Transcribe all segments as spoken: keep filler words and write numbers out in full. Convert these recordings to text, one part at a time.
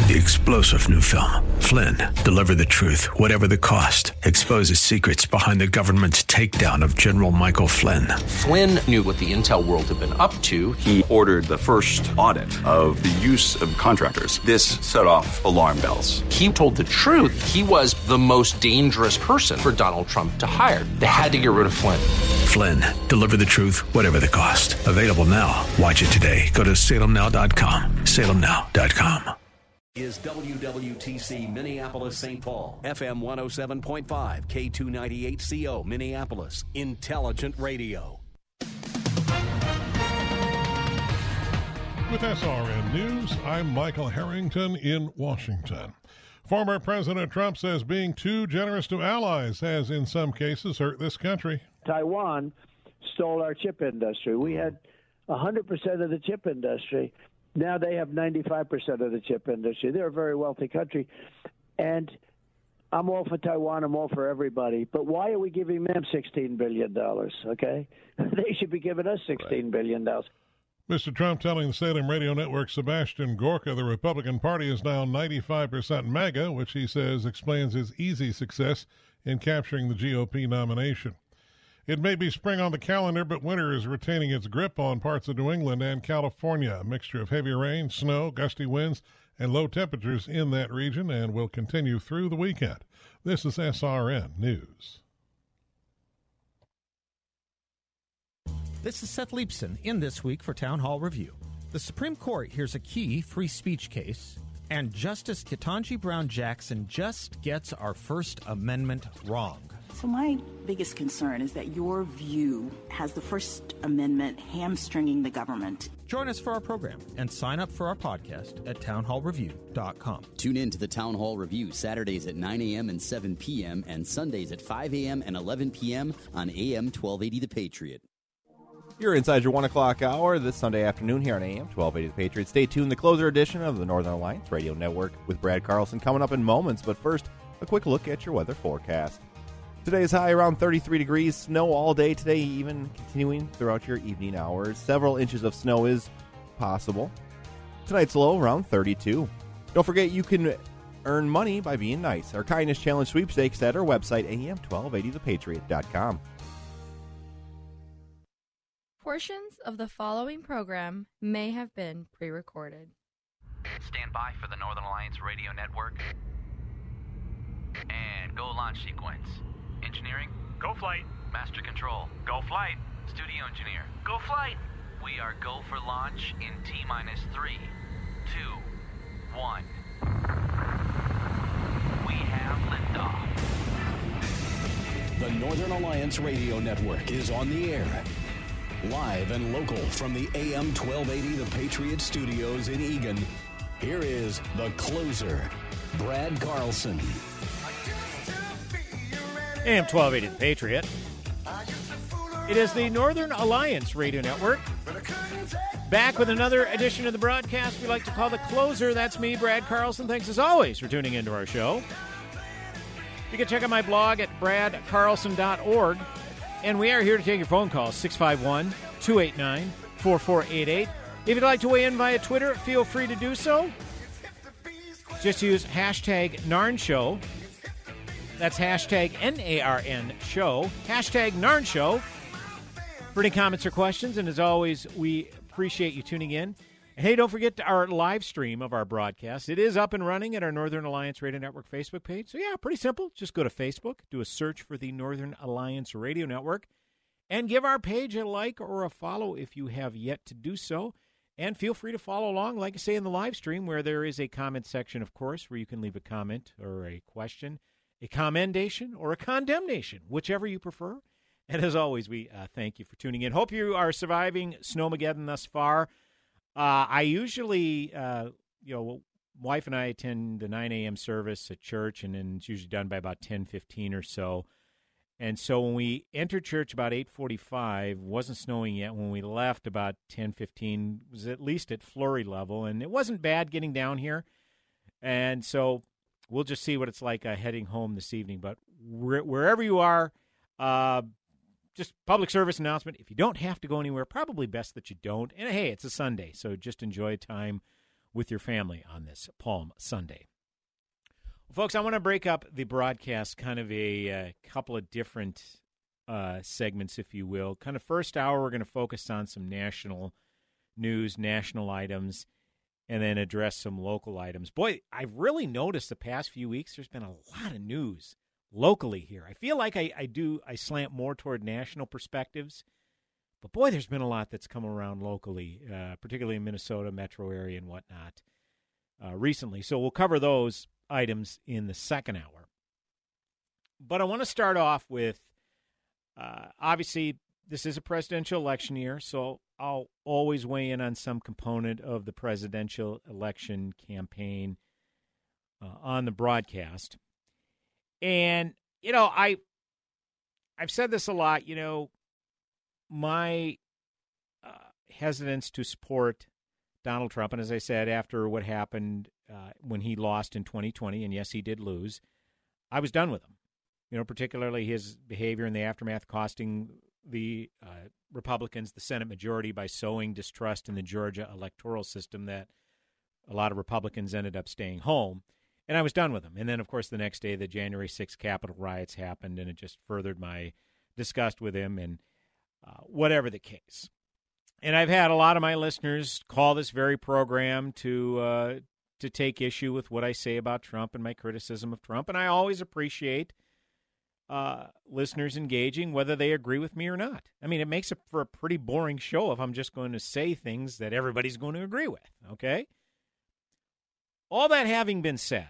The explosive new film, Flynn, deliver the truth, whatever the cost, exposes secrets behind the government's takedown of General Michael Flynn. Flynn knew what the intel world had been up to. He ordered the first audit of the use of contractors. This set off alarm bells. He told the truth. He was the most dangerous person for Donald Trump to hire. They had to get rid of Flynn. Flynn, deliver the truth, whatever the cost. Available now. Watch it today. Go to salem now dot com. salem now dot com. Is W W T C Minneapolis Saint Paul, F M one oh seven point five, K two ninety-eight C O Minneapolis, Intelligent Radio. With S R N News, I'm Michael Harrington in Washington. Former President Trump says being too generous to allies has, in some cases, hurt this country. Taiwan stole our chip industry. We had one hundred percent of the chip industry. Now they have ninety-five percent of the chip industry. They're a very wealthy country. And I'm all for Taiwan. I'm all for everybody. But why are we giving them sixteen billion dollars, okay? They should be giving us sixteen billion dollars. Mister Trump telling the Salem Radio Network Sebastian Gorka the Republican Party is now ninety-five percent MAGA, which he says explains his easy success in capturing the G O P nomination. It may be spring on the calendar, but winter is retaining its grip on parts of New England and California. A mixture of heavy rain, snow, gusty winds, and low temperatures in that region and will continue through the weekend. This is S R N News. This is Seth Leibson in This Week for Town Hall Review. The Supreme Court hears a key free speech case, and Justice Ketanji Brown Jackson just gets our First Amendment wrong. So my biggest concern is that your view has the First Amendment hamstringing the government. Join us for our program and sign up for our podcast at town hall review dot com. Tune in to the Town Hall Review Saturdays at nine a.m. and seven p.m. and Sundays at five a.m. and eleven p.m. on A M twelve eighty The Patriot. You're inside your one o'clock hour this Sunday afternoon here on A M twelve eighty The Patriot. Stay tuned. The closer edition of the Northern Alliance Radio Network with Brad Carlson coming up in moments. But first, a quick look at your weather forecast. Today's high around thirty-three degrees. Snow all day today, even continuing throughout your evening hours. Several inches of snow is possible. Tonight's low around thirty-two. Don't forget you can earn money by being nice. Our Kindness Challenge sweepstakes at our website, A M twelve eighty the patriot dot com. Portions of the following program may have been pre-recorded. Stand by for the Northern Alliance Radio Network. And go launch sequence. Engineering, go flight. Master control, go flight. Studio engineer, go flight. We are go for launch in T-minus three, two, one. We have liftoff. The Northern Alliance Radio Network is on the air. Live and local from the A M twelve eighty The Patriot Studios in Eagan. Here is the closer, Brad Carlson. A M twelve eighty The Patriot. It is the Northern Alliance Radio Network. Back with another edition of the broadcast we like to call The Closer. That's me, Brad Carlson. Thanks as always for tuning into our show. You can check out my blog at brad carlson dot org. And we are here to take your phone calls, six five one, two eight nine, four four eight eight. If you'd like to weigh in via Twitter, feel free to do so. Just use hashtag Narn Show. That's hashtag N A R N Show. Hashtag Narn Show for any comments or questions. And as always, we appreciate you tuning in. And hey, don't forget our live stream of our broadcast. It is up and running at our Northern Alliance Radio Network Facebook page. So, yeah, pretty simple. Just go to Facebook, do a search for the Northern Alliance Radio Network, and give our page a like or a follow if you have yet to do so. And feel free to follow along, like I say, in the live stream, where there is a comment section, of course, where you can leave a comment or a question, a commendation or a condemnation, whichever you prefer. And as always, we uh, thank you for tuning in. Hope you are surviving Snowmageddon thus far. Uh, I usually, uh, you know, wife and I attend the nine a.m. service at church, and then it's usually done by about ten fifteen or so. And so when we entered church about eight forty-five, wasn't snowing yet. When we left about ten fifteen, it was at least at flurry level, and it wasn't bad getting down here. And so we'll just see what it's like uh, heading home this evening. But where, wherever you are, uh, just public service announcement. If you don't have to go anywhere, probably best that you don't. And hey, it's a Sunday, so just enjoy time with your family on this Palm Sunday. Well, folks, I want to break up the broadcast kind of a uh, couple of different uh, segments, if you will. Kind of first hour, we're going to focus on some national news, national items, and then address some local items. Boy, I've really noticed the past few weeks there's been a lot of news locally here. I feel like I, I do, I slant more toward national perspectives, but boy, there's been a lot that's come around locally, uh, particularly in Minnesota, metro area and whatnot, uh, recently. So we'll cover those items in the second hour. But I want to start off with, uh, obviously, this is a presidential election year, so I'll always weigh in on some component of the presidential election campaign uh, on the broadcast. And, you know, I, I've said this a lot, you know, my uh, hesitance to support Donald Trump, and as I said, after what happened uh, when he lost in twenty twenty, and yes, he did lose, I was done with him. You know, particularly his behavior in the aftermath costing the uh, Republicans the Senate majority by sowing distrust in the Georgia electoral system that a lot of Republicans ended up staying home. And I was done with him. And then, of course, the next day, the January sixth Capitol riots happened, and it just furthered my disgust with him and uh, whatever the case. And I've had a lot of my listeners call this very program to uh, to take issue with what I say about Trump and my criticism of Trump. And I always appreciate uh, listeners engaging, whether they agree with me or not. I mean, it makes it for a pretty boring show if I'm just going to say things that everybody's going to agree with, okay? All that having been said,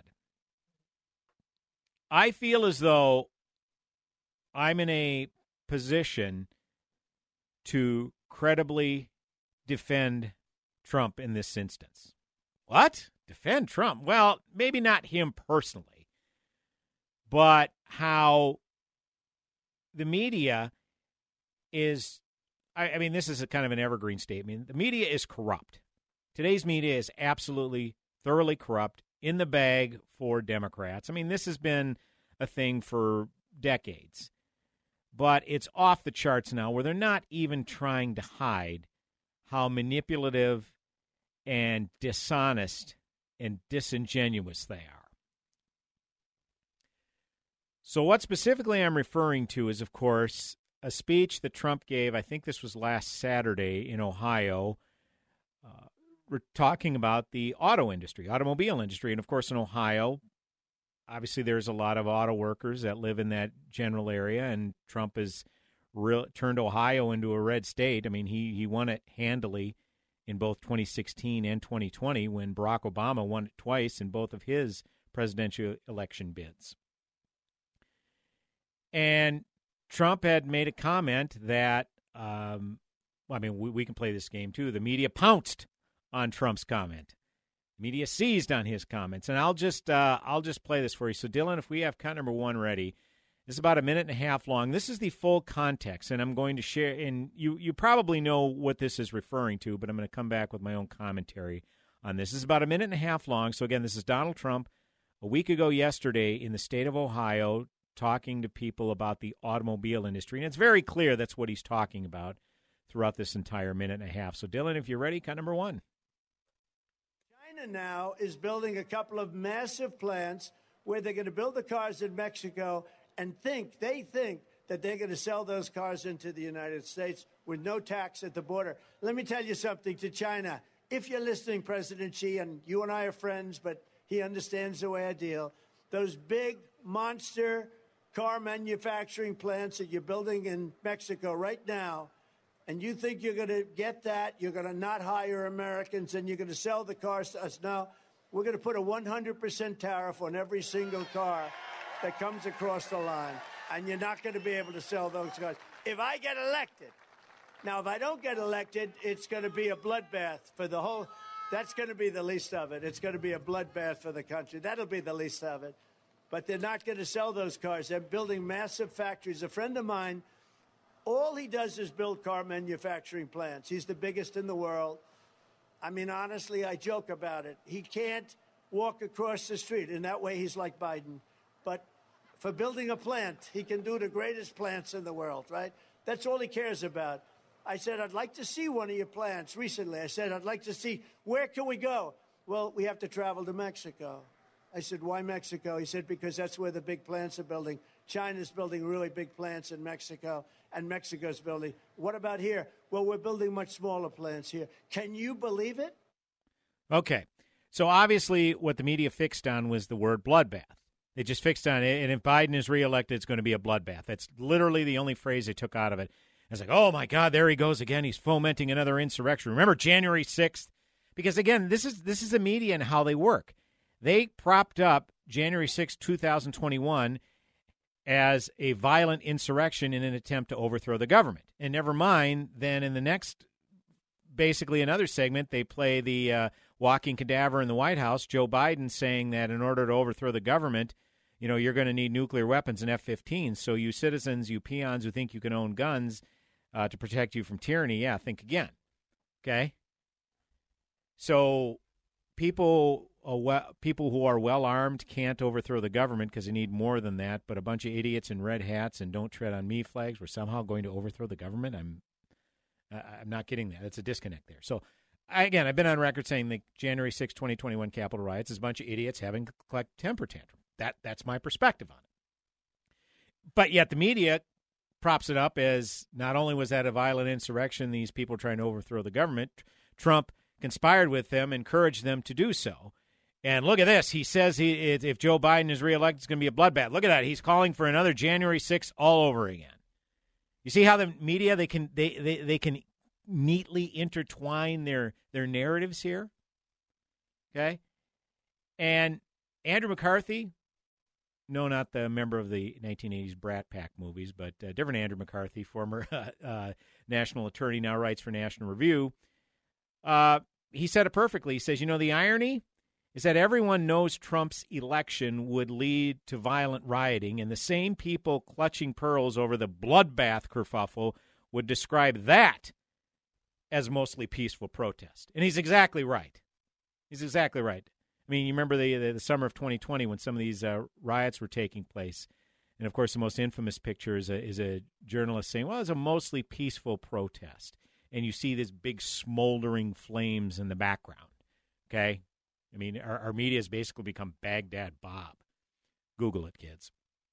I feel as though I'm in a position to credibly defend Trump in this instance. What? Defend Trump? Well, maybe not him personally, but how the media is, I, I mean, this is a kind of an evergreen statement. The media is corrupt. Today's media is absolutely thoroughly corrupt, in the bag for Democrats. I mean, this has been a thing for decades, but it's off the charts now where they're not even trying to hide how manipulative and dishonest and disingenuous they are. So what specifically I'm referring to is, of course, a speech that Trump gave, I think this was last Saturday in Ohio. uh, We're talking about the auto industry, automobile industry. And, of course, in Ohio, obviously there's a lot of auto workers that live in that general area, and Trump has real, turned Ohio into a red state. I mean, he, he won it handily in both twenty sixteen and twenty twenty when Barack Obama won it twice in both of his presidential election bids. And Trump had made a comment that, um, well, I mean, we, we can play this game, too. The media pounced on Trump's comment. Media seized on his comments. And I'll just uh, I'll just play this for you. So, Dylan, if we have cut number one ready, this is about a minute and a half long. This is the full context, and I'm going to share, and you, you probably know what this is referring to, but I'm going to come back with my own commentary on this. This is about a minute and a half long. So, again, this is Donald Trump a week ago yesterday in the state of Ohio talking to people about the automobile industry. And it's very clear that's what he's talking about throughout this entire minute and a half. So, Dylan, if you're ready, cut number one. China now is building a couple of massive plants where they're going to build the cars in Mexico and think, they think that they're going to sell those cars into the United States with no tax at the border. Let me tell you something to China. If you're listening, President Xi, and you and I are friends, but he understands the way I deal, those big monster car manufacturing plants that you're building in Mexico right now, and you think you're going to get that, you're going to not hire Americans, and you're going to sell the cars to us. No, we're going to put a one hundred percent tariff on every single car that comes across the line, and you're not going to be able to sell those cars. If I get elected, now, if I don't get elected, it's going to be a bloodbath for the whole, that's going to be the least of it. It's going to be a bloodbath for the country. That'll be the least of it. But they're not going to sell those cars. They're building massive factories. A friend of mine, all he does is build car manufacturing plants. He's the biggest in the world. I mean, honestly, I joke about it. He can't walk across the street. In that way, he's like Biden. But for building a plant, he can do the greatest plants in the world, right? That's all he cares about. I said, I'd like to see one of your plants recently. I said, I'd like to see, where can we go? well, we have to travel to Mexico. I said, why Mexico? He said, because that's where the big plants are building. China's building really big plants in Mexico, and Mexico's building. What about here? Well, we're building much smaller plants here. Can you believe it? Okay. So obviously what the media fixed on was the word bloodbath. They just fixed on it, and if Biden is reelected, it's going to be a bloodbath. That's literally the only phrase they took out of it. It's like, oh, my God, there he goes again. He's fomenting another insurrection. Remember January sixth? Because, again, this is this is the media and how they work. They propped up January sixth, twenty twenty-one as a violent insurrection in an attempt to overthrow the government. And never mind, then in the next, basically another segment, they play the uh, walking cadaver in the White House, Joe Biden saying that in order to overthrow the government, you know, you're going to need nuclear weapons and F fifteens. So you citizens, you peons who think you can own guns uh, to protect you from tyranny, yeah, think again. Okay? So people uh, well, people who are well-armed can't overthrow the government because they need more than that, but a bunch of idiots in red hats and don't tread on me flags were somehow going to overthrow the government? I'm uh, I'm not getting that. It's a disconnect there. So, I, again, I've been on record saying the January sixth, twenty twenty-one Capitol riots is a bunch of idiots having a temper tantrum. That That's my perspective on it. But yet the media props it up as not only was that a violent insurrection, these people trying to overthrow the government, Trump conspired with them, encouraged them to do so. And look at this. He says he, if Joe Biden is reelected, it's going to be a bloodbath. Look at that. He's calling for another January sixth all over again. You see how the media, they can they, they, they can neatly intertwine their, their narratives here? Okay? And Andrew McCarthy, no, not the member of the nineteen eighties Brat Pack movies, but uh, different Andrew McCarthy, former uh, uh, national attorney, now writes for National Review. Uh, he said it perfectly. He says, you know, the irony is that everyone knows Trump's election would lead to violent rioting, and the same people clutching pearls over the bloodbath kerfuffle would describe that as mostly peaceful protest. And he's exactly right. He's exactly right. I mean, you remember the, the, the summer of twenty twenty when some of these uh, riots were taking place. And, of course, the most infamous picture is a, is a journalist saying, well, it's a mostly peaceful protest. And you see this big smoldering flames in the background, okay? I mean, our, our media has basically become Baghdad Bob. Google it, kids.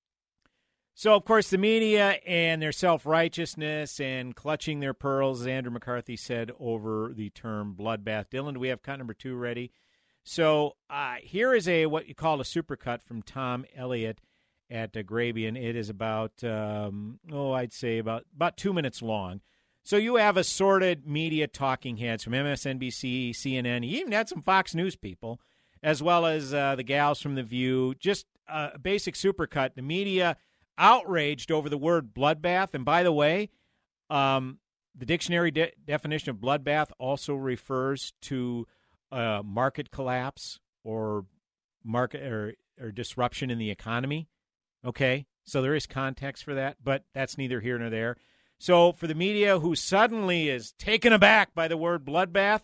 So, of course, the media and their self-righteousness and clutching their pearls, as Andrew McCarthy said, over the term bloodbath. Dylan, do we have cut number two ready? So uh, here is a what you call a supercut from Tom Elliott at uh, Grabien. It is about, um, oh, I'd say about, about two minutes long. So you have assorted media talking heads from M S N B C, C N N. You even had some Fox News people, as well as uh, the gals from The View. Just a basic supercut. The media outraged over the word bloodbath. And by the way, um, the dictionary de- definition of bloodbath also refers to uh, market collapse or market or, or disruption in the economy. Okay, so there is context for that, but that's neither here nor there. So for the media who suddenly is taken aback by the word bloodbath,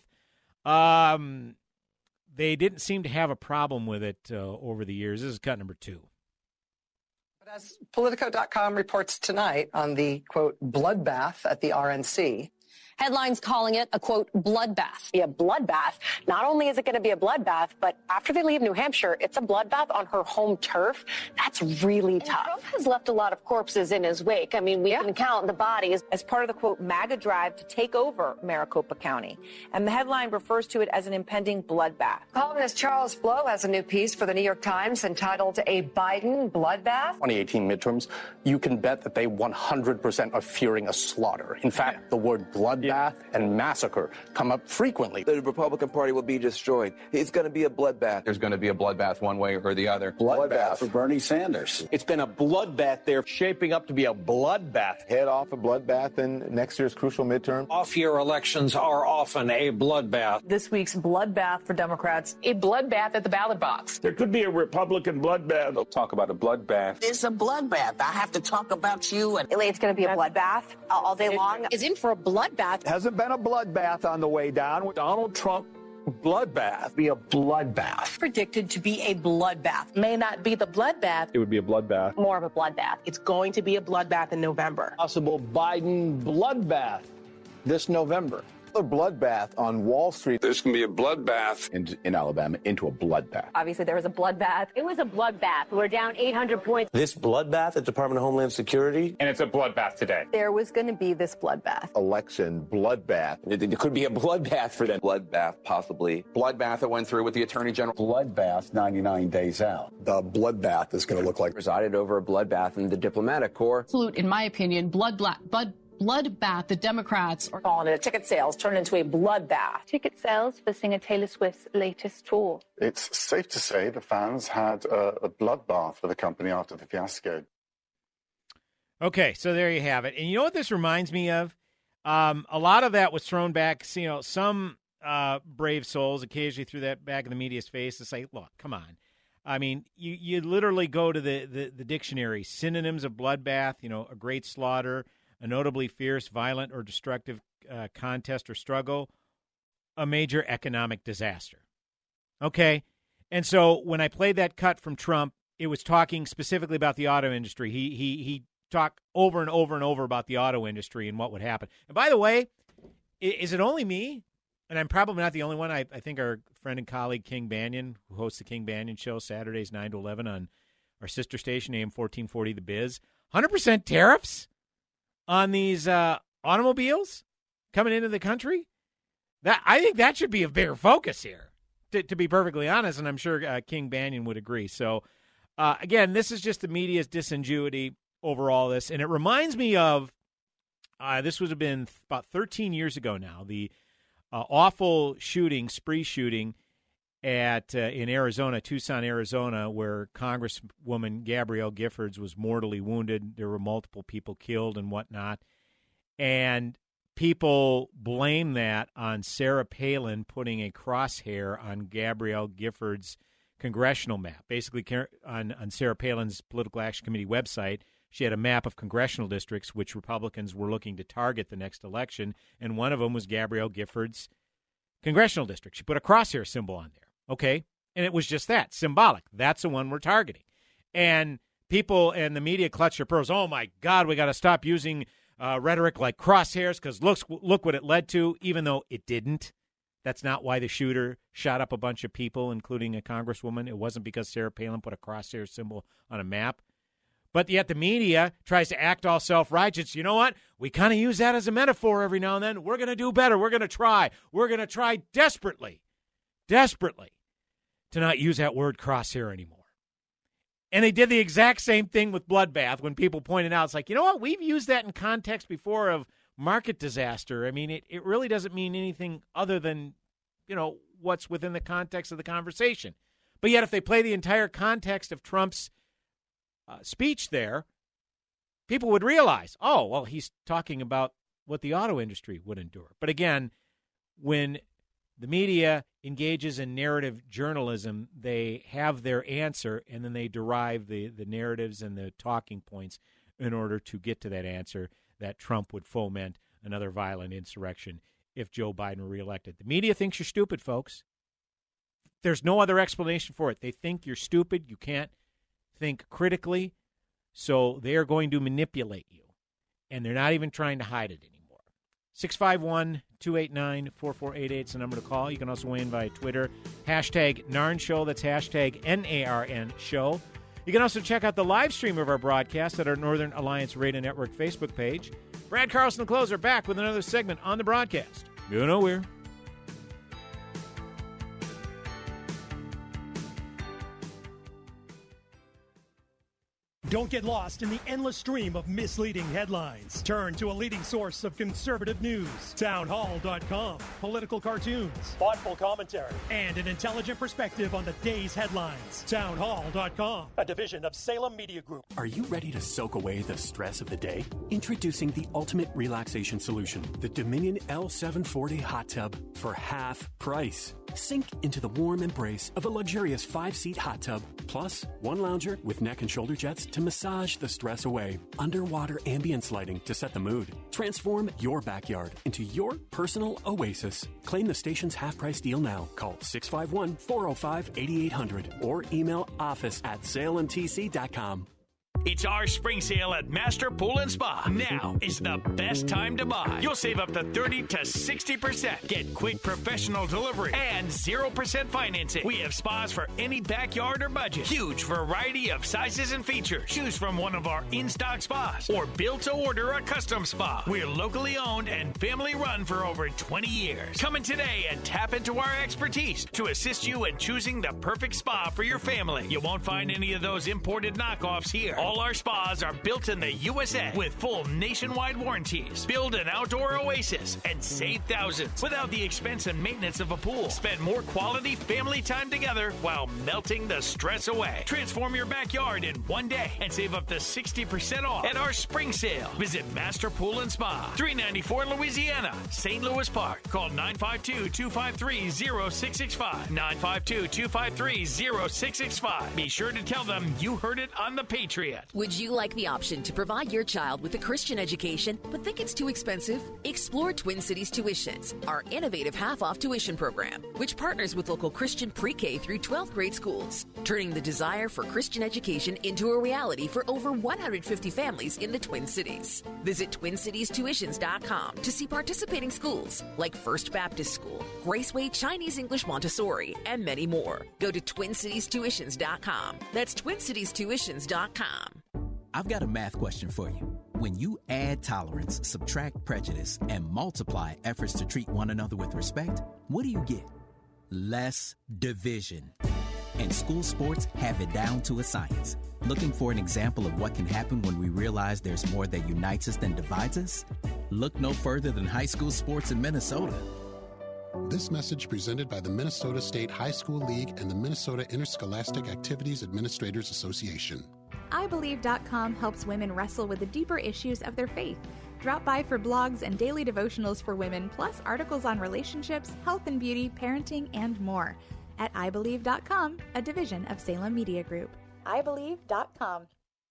um, they didn't seem to have a problem with it uh, over the years. This is cut number two. But as Politico dot com reports tonight on the, quote, bloodbath at the R N C, Headlines calling it a, quote, bloodbath. Be a bloodbath. Not only is it going to be a bloodbath, but after they leave New Hampshire, it's a bloodbath on her home turf. That's really and tough. Trump has left a lot of corpses in his wake. I mean, we yeah. can count the bodies. As part of the, quote, MAGA drive to take over Maricopa County. And the headline refers to it as an impending bloodbath. Columnist Charles Blow has a new piece for the New York Times entitled A Biden Bloodbath. twenty eighteen midterms, you can bet that they one hundred percent are fearing a slaughter. In fact, yeah. the word bloodbath yeah. and massacre come up frequently. The Republican Party will be destroyed. It's going to be a bloodbath. There's going to be a bloodbath one way or the other. Bloodbath, bloodbath for Bernie Sanders. It's been a bloodbath there, shaping up to be a bloodbath. Head off a bloodbath in next year's crucial midterm. Off-year elections are often a bloodbath. This week's bloodbath for Democrats. A bloodbath at the ballot box. There could be a Republican bloodbath. They'll talk about a bloodbath. It's a bloodbath. I have to talk about you. And it's going to be a bloodbath all day long. Is in for a bloodbath. Hasn't been a bloodbath on the way down. Donald Trump bloodbath. Be a bloodbath. Predicted to be a bloodbath. May not be the bloodbath. It would be a bloodbath. More of a bloodbath. It's going to be a bloodbath in November. Possible Biden bloodbath this November. A bloodbath on Wall Street. There's going to be a bloodbath in, in Alabama into a bloodbath. Obviously, there was a bloodbath. It was a bloodbath. We're down eight hundred points. This bloodbath at Department of Homeland Security. And it's a bloodbath today. There was going to be this bloodbath. Election bloodbath. It, it could be a bloodbath for them. Bloodbath, possibly. Bloodbath that went through with the Attorney General. Bloodbath ninety-nine days out. The bloodbath is going to look like presided over a bloodbath in the diplomatic corps. Absolute, in my opinion, blood black, blood. bloodbath. The Democrats are calling it a ticket sales turned into a bloodbath. Ticket sales for singer Taylor Swift's latest tour. It's safe to say the fans had a, a bloodbath for the company after the fiasco. Okay, so there you have it. And you know what this reminds me of? Um, a lot of that was thrown back. You know, some uh, brave souls occasionally threw that back in the media's face to say, look, come on. I mean, you, you literally go to the, the, the dictionary, synonyms of bloodbath, you know, a great slaughter, a notably fierce, violent, or destructive uh, contest or struggle, a major economic disaster. Okay? And so when I played that cut from Trump, it was talking specifically about the auto industry. He he he talked over and over and over about the auto industry and what would happen. And by the way, is it only me? And I'm probably not the only one. I, I think our friend and colleague King Banyan, who hosts the King Banyan Show Saturdays nine to eleven on our sister station, A M fourteen forty The Biz, one hundred percent tariffs on these uh, automobiles coming into the country? That I think that should be a bigger focus here, to, to be perfectly honest, and I'm sure uh, King Banyan would agree. So, uh, again, this is just the media's disingenuity over all this, and it reminds me of, uh, this would have been about thirteen years ago now, the uh, awful shooting, spree shooting at uh, in Arizona, Tucson, Arizona, where Congresswoman Gabrielle Giffords was mortally wounded. There were multiple people killed and whatnot. And people blame that on Sarah Palin putting a crosshair on Gabrielle Giffords' congressional map. Basically, on, on Sarah Palin's Political Action Committee website, she had a map of congressional districts which Republicans were looking to target the next election, and one of them was Gabrielle Giffords' congressional district. She put a crosshair symbol on there. Okay, and it was just that, symbolic. That's the one we're targeting. And people and the media clutch their pearls. Oh, my God, we got to stop using uh, rhetoric like crosshairs because look, look what it led to, even though it didn't. That's not why the shooter shot up a bunch of people, including a congresswoman. It wasn't because Sarah Palin put a crosshair symbol on a map. But yet the media tries to act all self-righteous. You know what? We kind of use that as a metaphor every now and then. We're going to do better. We're going to try. We're going to try desperately, desperately to not use that word crosshair anymore. And they did the exact same thing with bloodbath when people pointed out, it's like, you know what? We've used that in context before of market disaster. I mean, it, it really doesn't mean anything other than, you know, what's within the context of the conversation. But yet if they play the entire context of Trump's uh, speech there, people would realize, oh, well, he's talking about what the auto industry would endure. But again, when the media engages in narrative journalism, they have their answer, and then they derive the, the narratives and the talking points in order to get to that answer that Trump would foment another violent insurrection if Joe Biden were reelected. The media thinks you're stupid, folks. There's no other explanation for it. They think you're stupid. You can't think critically, so they are going to manipulate you, and they're not even trying to hide it anymore. six five one, two eight nine, four four eight eight is the number to call. You can also weigh in via Twitter. Hashtag Narn Show. That's hashtag N A R N Show. You can also check out the live stream of our broadcast at our Northern Alliance Radio Network Facebook page. Brad Carlson, the closer, back with another segment on the broadcast. Go nowhere. Don't get lost in the endless stream of misleading headlines. Turn to a leading source of conservative news. town hall dot com. Political cartoons, thoughtful commentary, and an intelligent perspective on the day's headlines. town hall dot com, a division of Salem Media Group. Are you ready to soak away the stress of the day? Introducing the ultimate relaxation solution, the Dominion L seven forty Hot Tub for half price. Sink into the warm embrace of a luxurious five-seat hot tub, plus one lounger with neck and shoulder jets to massage the stress away, underwater ambience lighting to set the mood. Transform your backyard into your personal oasis. Claim the station's half-price deal now. Call six five one, four oh five, eight eight hundred or email office at salem t c dot com. It's our spring sale at Master Pool and Spa. Now is the best time to buy. You'll save up to thirty to sixty percent. Get quick professional delivery and zero percent financing. We have spas for any backyard or budget. Huge variety of sizes and features. Choose from one of our in-stock spas or build to order a custom spa. We're locally owned and family run for over twenty years. Come in today and tap into our expertise to assist you in choosing the perfect spa for your family. You won't find any of those imported knockoffs here. All our spas are built in the U S A with full nationwide warranties. Build an outdoor oasis and save thousands without the expense and maintenance of a pool. Spend more quality family time together while melting the stress away. Transform your backyard in one day and save up to sixty percent off at our spring sale. Visit Master Pool and Spa, three ninety-four Louisiana, Saint Louis Park. Call nine five two, two five three, zero six six five, nine five two, two five three, zero six six five. Be sure to tell them you heard it on The Patriot. Would you like the option to provide your child with a Christian education but think it's too expensive? Explore Twin Cities Tuitions, our innovative half-off tuition program, which partners with local Christian pre-K through twelfth grade schools, turning the desire for Christian education into a reality for over one hundred fifty families in the Twin Cities. Visit twin cities tuitions dot com to see participating schools like First Baptist School, Graceway Chinese English Montessori, and many more. Go to twin cities tuitions dot com. That's twin cities tuitions dot com. I've got a math question for you. When you add tolerance, subtract prejudice, and multiply efforts to treat one another with respect, what do you get? Less division. And school sports have it down to a science. Looking for an example of what can happen when we realize there's more that unites us than divides us? Look no further than high school sports in Minnesota. This message presented by the Minnesota State High School League and the Minnesota Interscholastic Activities Administrators Association. I Believe dot com helps women wrestle with the deeper issues of their faith. Drop by for blogs and daily devotionals for women, plus articles on relationships, health and beauty, parenting, and more. At I Believe dot com, a division of Salem Media Group. I Believe dot com.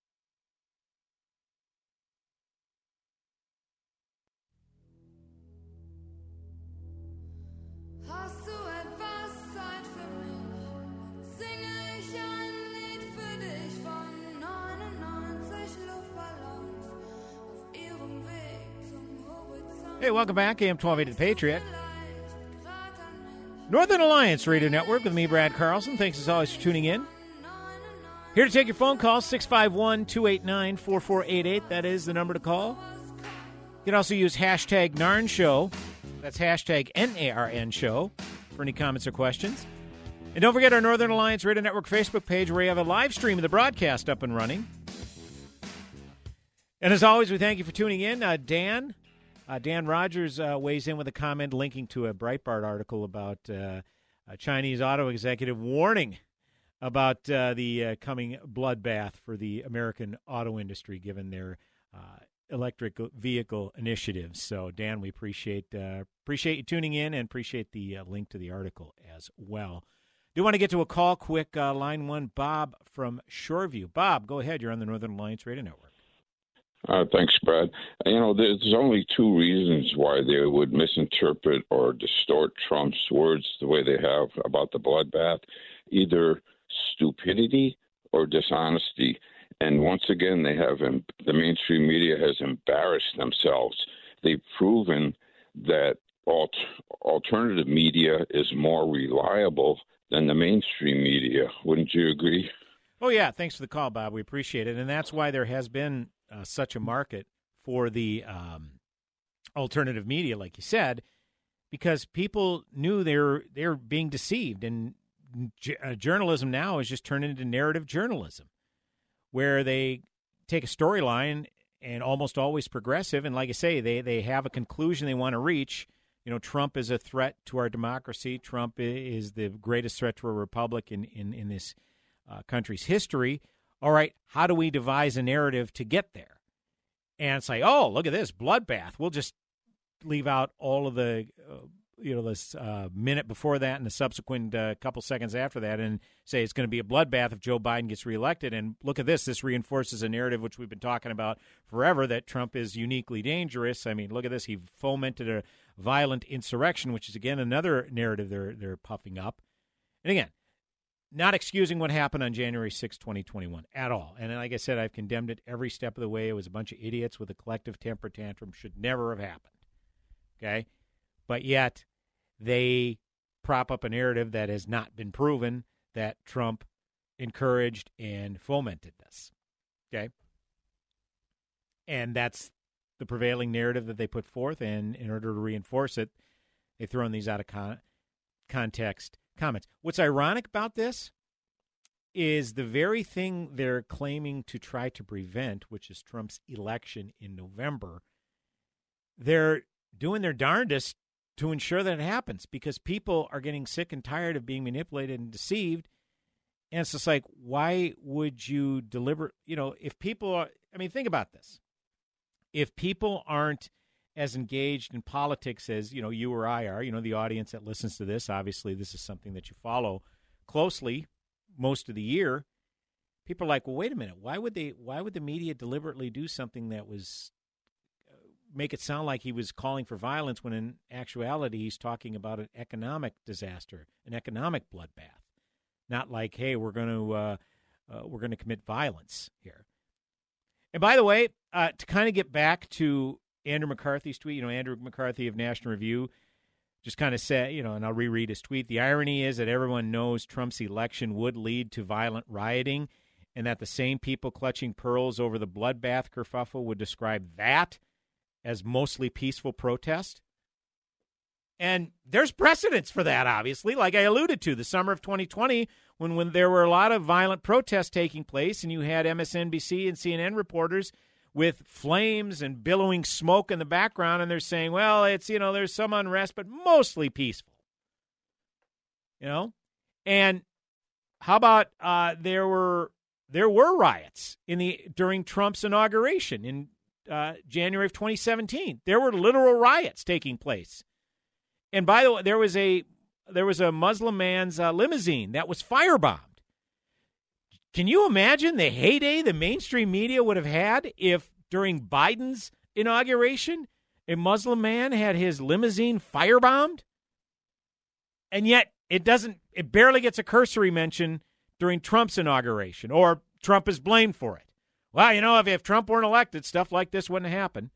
Hast du etwas Zeit für mich? Singe ich ein Lied für dich von neunundneunzig Luftballons auf ihrem Weg zum Horizont. Hey, welcome back. A M twelve eighty The Patriot. Northern Alliance Radio Network with me, Brad Carlson. Thanks as always for tuning in. Here to take your phone call, six five one, two eight nine, four four eight eight. That is the number to call. You can also use hashtag Narn Show. That's hashtag N A R N Show for any comments or questions. And don't forget our Northern Alliance Radio Network Facebook page where you have a live stream of the broadcast up and running. And as always, we thank you for tuning in. Uh, Dan, uh, Dan Rogers uh, weighs in with a comment linking to a Breitbart article about uh, a Chinese auto executive warning about uh, the uh, coming bloodbath for the American auto industry given their uh, electric vehicle initiatives. So, Dan, we appreciate uh, appreciate you tuning in and appreciate the uh, link to the article as well. Do want to get to a call quick. Uh, line one, Bob from Shoreview. Bob, go ahead. You're on the Northern Alliance Radio Network. Uh, thanks, Brad. You know, there's only two reasons why they would misinterpret or distort Trump's words the way they have about the bloodbath. Either stupidity or dishonesty. And once again, they have the mainstream media has embarrassed themselves. They've proven that alt, alternative media is more reliable than the mainstream media. Wouldn't you agree? Oh, yeah. Thanks for the call, Bob. We appreciate it. And that's why there has been uh, such a market for the um, alternative media, like you said, because people knew they were, they were being deceived. And j- uh, journalism now is just turned into narrative journalism, where they take a storyline and almost always progressive. And like I say, they, they have a conclusion they want to reach. You know, Trump is a threat to our democracy. Trump is the greatest threat to a republic in, in, in this uh, country's history. All right, how do we devise a narrative to get there? And it's like, oh, look at this, bloodbath. We'll just leave out all of the, uh, you know, this uh, minute before that and the subsequent uh, couple seconds after that and say it's going to be a bloodbath if Joe Biden gets reelected. And look at this. This reinforces a narrative which we've been talking about forever, that Trump is uniquely dangerous. I mean, look at this. He fomented a violent insurrection, which is, again, another narrative they're they're puffing up. And again, not excusing what happened on January sixth, twenty twenty-one at all. And like I said, I've condemned it every step of the way. It was a bunch of idiots with a collective temper tantrum. Should never have happened. Okay? But yet they prop up a narrative that has not been proven that Trump encouraged and fomented this. Okay? And that's the prevailing narrative that they put forth, and in order to reinforce it, they throw in these out of con- context comments. What's ironic about this is the very thing they're claiming to try to prevent, which is Trump's election in November, they're doing their darndest to ensure that it happens, because people are getting sick and tired of being manipulated and deceived. And it's just like, why would you deliver, you know, if people are, I mean, think about this. If people aren't as engaged in politics as, you know, you or I are, you know, the audience that listens to this, obviously this is something that you follow closely most of the year. People are like, well, wait a minute. Why would they, why would the media deliberately do something that was, uh, make it sound like he was calling for violence when in actuality he's talking about an economic disaster, an economic bloodbath? Not like, hey, we're going to, uh, uh, we're going to commit violence here. And by the way, uh, to kind of get back to Andrew McCarthy's tweet, you know, Andrew McCarthy of National Review just kind of said, you know, and I'll reread his tweet, the irony is that everyone knows Trump's election would lead to violent rioting, and that the same people clutching pearls over the bloodbath kerfuffle would describe that as mostly peaceful protest. And there's precedence for that, obviously, like I alluded to, the summer of twenty twenty, when, when there were a lot of violent protests taking place, and you had M S N B C and C N N reporters with flames and billowing smoke in the background, and they're saying, well, it's, you know, there's some unrest, but mostly peaceful. You know? And how about uh, there were there were riots in the during Trump's inauguration in uh, January of twenty seventeen. There were literal riots taking place. And by the way, there was a there was a Muslim man's uh, limousine that was firebombed. Can you imagine the heyday the mainstream media would have had if during Biden's inauguration a Muslim man had his limousine firebombed? And yet it doesn't. It barely gets a cursory mention during Trump's inauguration, or Trump is blamed for it. Well, you know, if, if Trump weren't elected, stuff like this wouldn't happen.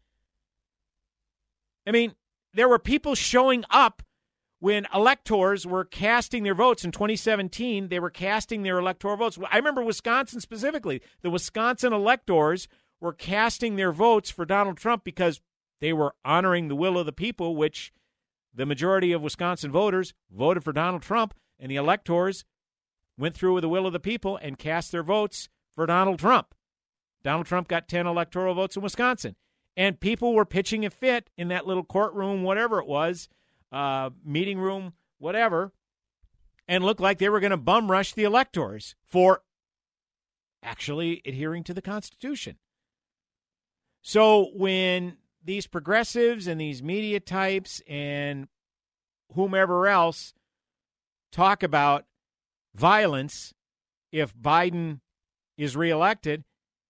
I mean, there were people showing up when electors were casting their votes in twenty seventeen. They were casting their electoral votes. I remember Wisconsin specifically. The Wisconsin electors were casting their votes for Donald Trump because they were honoring the will of the people, which the majority of Wisconsin voters voted for Donald Trump, and the electors went through with the will of the people and cast their votes for Donald Trump. Donald Trump got ten electoral votes in Wisconsin. And people were pitching a fit in that little courtroom, whatever it was, uh, meeting room, whatever, and looked like they were going to bum rush the electors for actually adhering to the Constitution. So when these progressives and these media types and whomever else talk about violence if Biden is reelected,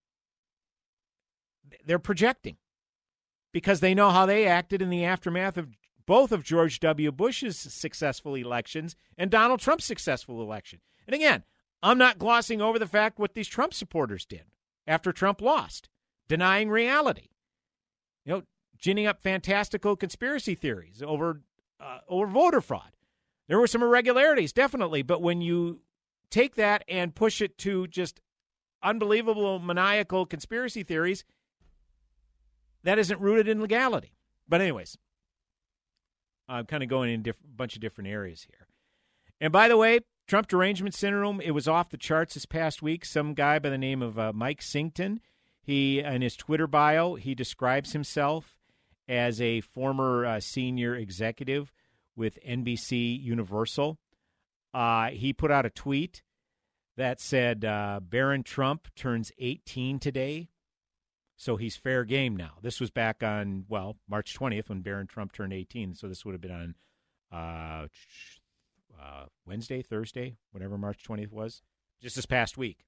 they're projecting, because they know how they acted in the aftermath of both of George W. Bush's successful elections and Donald Trump's successful election. And again, I'm not glossing over the fact what these Trump supporters did after Trump lost, denying reality, you know, ginning up fantastical conspiracy theories over uh, over voter fraud. There were some irregularities, definitely, but when you take that and push it to just unbelievable maniacal conspiracy theories, that isn't rooted in legality. But anyways, I'm kind of going in a diff- bunch of different areas here. And by the way, Trump derangement syndrome, it was off the charts this past week. Some guy by the name of uh, Mike Singleton, he, in his Twitter bio, he describes himself as a former uh, senior executive with N B C Universal. Uh, he put out a tweet that said, uh, Barron Trump turns eighteen today. So he's fair game now. This was back on, well, March twentieth when Barron Trump turned eighteen. So this would have been on uh, uh, Wednesday, Thursday, whatever March twentieth was, just this past week.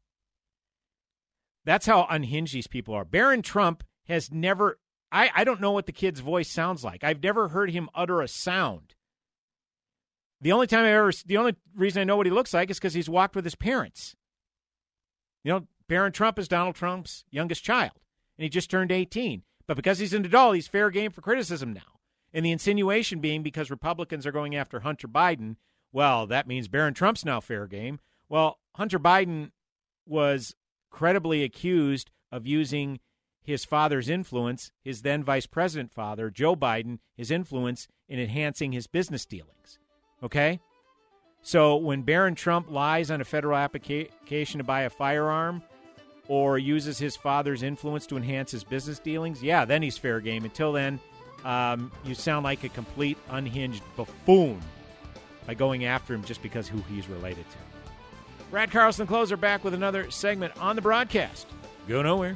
That's how unhinged these people are. Barron Trump has never, I, I don't know what the kid's voice sounds like. I've never heard him utter a sound. The only time I ever, the only reason I know what he looks like is because he's walked with his parents. You know, Barron Trump is Donald Trump's youngest child, and he just turned eighteen. But because he's an adult, he's fair game for criticism now. And the insinuation being because Republicans are going after Hunter Biden, well, that means Barron Trump's now fair game. Well, Hunter Biden was credibly accused of using his father's influence, his then vice president father, Joe Biden, his influence in enhancing his business dealings. Okay? So when Barron Trump lies on a federal application to buy a firearm or uses his father's influence to enhance his business dealings, yeah, then he's fair game. Until then, um, you sound like a complete unhinged buffoon by going after him just because who he's related to. Brad Carlson, closer, back with another segment on the broadcast. Go nowhere.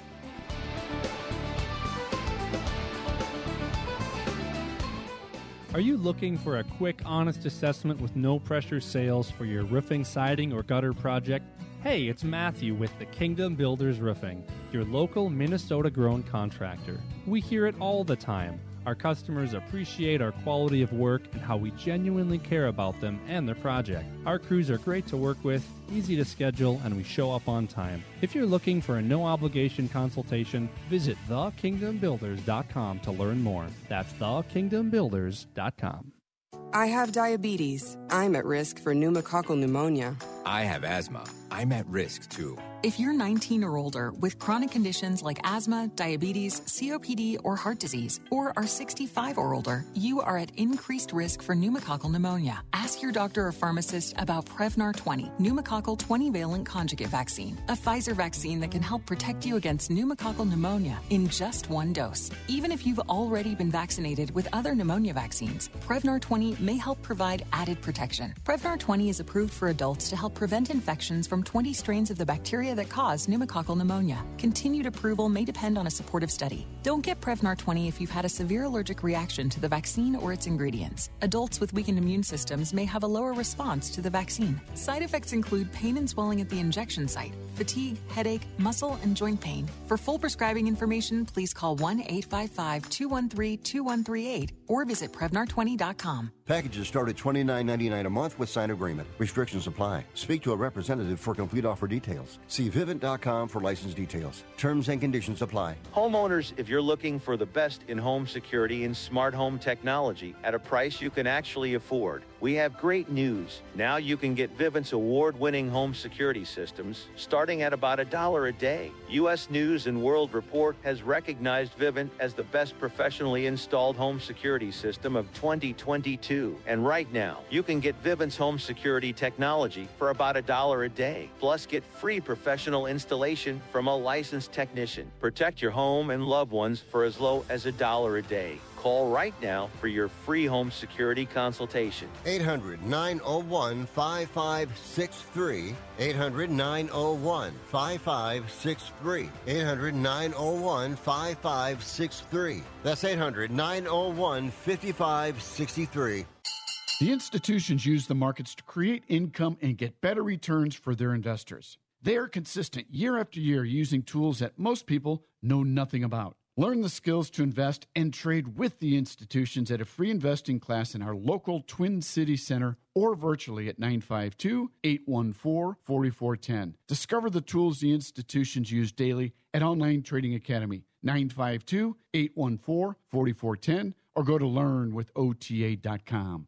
Are you looking for a quick, honest assessment with no-pressure sales for your roofing, siding, or gutter project? Hey, it's Matthew with the Kingdom Builders Roofing, your local Minnesota-grown contractor. We hear it all the time. Our customers appreciate our quality of work and how we genuinely care about them and their project. Our crews are great to work with, easy to schedule, and we show up on time. If you're looking for a no-obligation consultation, visit the kingdom builders dot com to learn more. That's the kingdom builders dot com. I have diabetes. I'm at risk for pneumococcal pneumonia. I have asthma. I'm at risk, too. If you're nineteen or older with chronic conditions like asthma, diabetes, C O P D, or heart disease, or are sixty-five or older, you are at increased risk for pneumococcal pneumonia. Ask your doctor or pharmacist about Prevnar twenty, pneumococcal twenty-valent conjugate vaccine, a Pfizer vaccine that can help protect you against pneumococcal pneumonia in just one dose. Even if you've already been vaccinated with other pneumonia vaccines, Prevnar twenty may help provide added protection. Prevnar twenty is approved for adults to help prevent infections from twenty strains of the bacteria that cause pneumococcal pneumonia. Continued approval may depend on a supportive study. Don't get Prevnar twenty if you've had a severe allergic reaction to the vaccine or its ingredients. Adults with weakened immune systems may have a lower response to the vaccine. Side effects include pain and swelling at the injection site, fatigue, headache, muscle, and joint pain. For full prescribing information, please call one eight five five, two one three, two one three eight or visit Prevnar twenty dot com. Packages start at twenty-nine ninety-nine a month with signed agreement. Restrictions apply. Speak to a representative for complete offer details. See Vivint dot com for license details. Terms and conditions apply. Homeowners, if you're looking for the best in home security and smart home technology at a price you can actually afford, we have great news. Now you can get Vivint's award-winning home security systems starting at about a dollar a day. U S News and World Report has recognized Vivint as the best professionally installed home security system of twenty twenty-two. And right now, you can get Vivint's home security technology for about a dollar a day. Plus, get free professional installation from a licensed technician. Protect your home and loved ones for as low as a dollar a day. Call right now for your free home security consultation. eight hundred, nine oh one, five five six three. eight hundred, nine oh one, five five six three. eight hundred, nine oh one, five five six three. That's eight hundred, nine oh one, five five six three. The institutions use the markets to create income and get better returns for their investors. They are consistent year after year using tools that most people know nothing about. Learn the skills to invest and trade with the institutions at a free investing class in our local Twin City Center or virtually at nine five two, eight one four, four four one zero. Discover the tools the institutions use daily at Online Trading Academy, nine five two, eight one four, four four one zero, or go to learn with O T A dot com.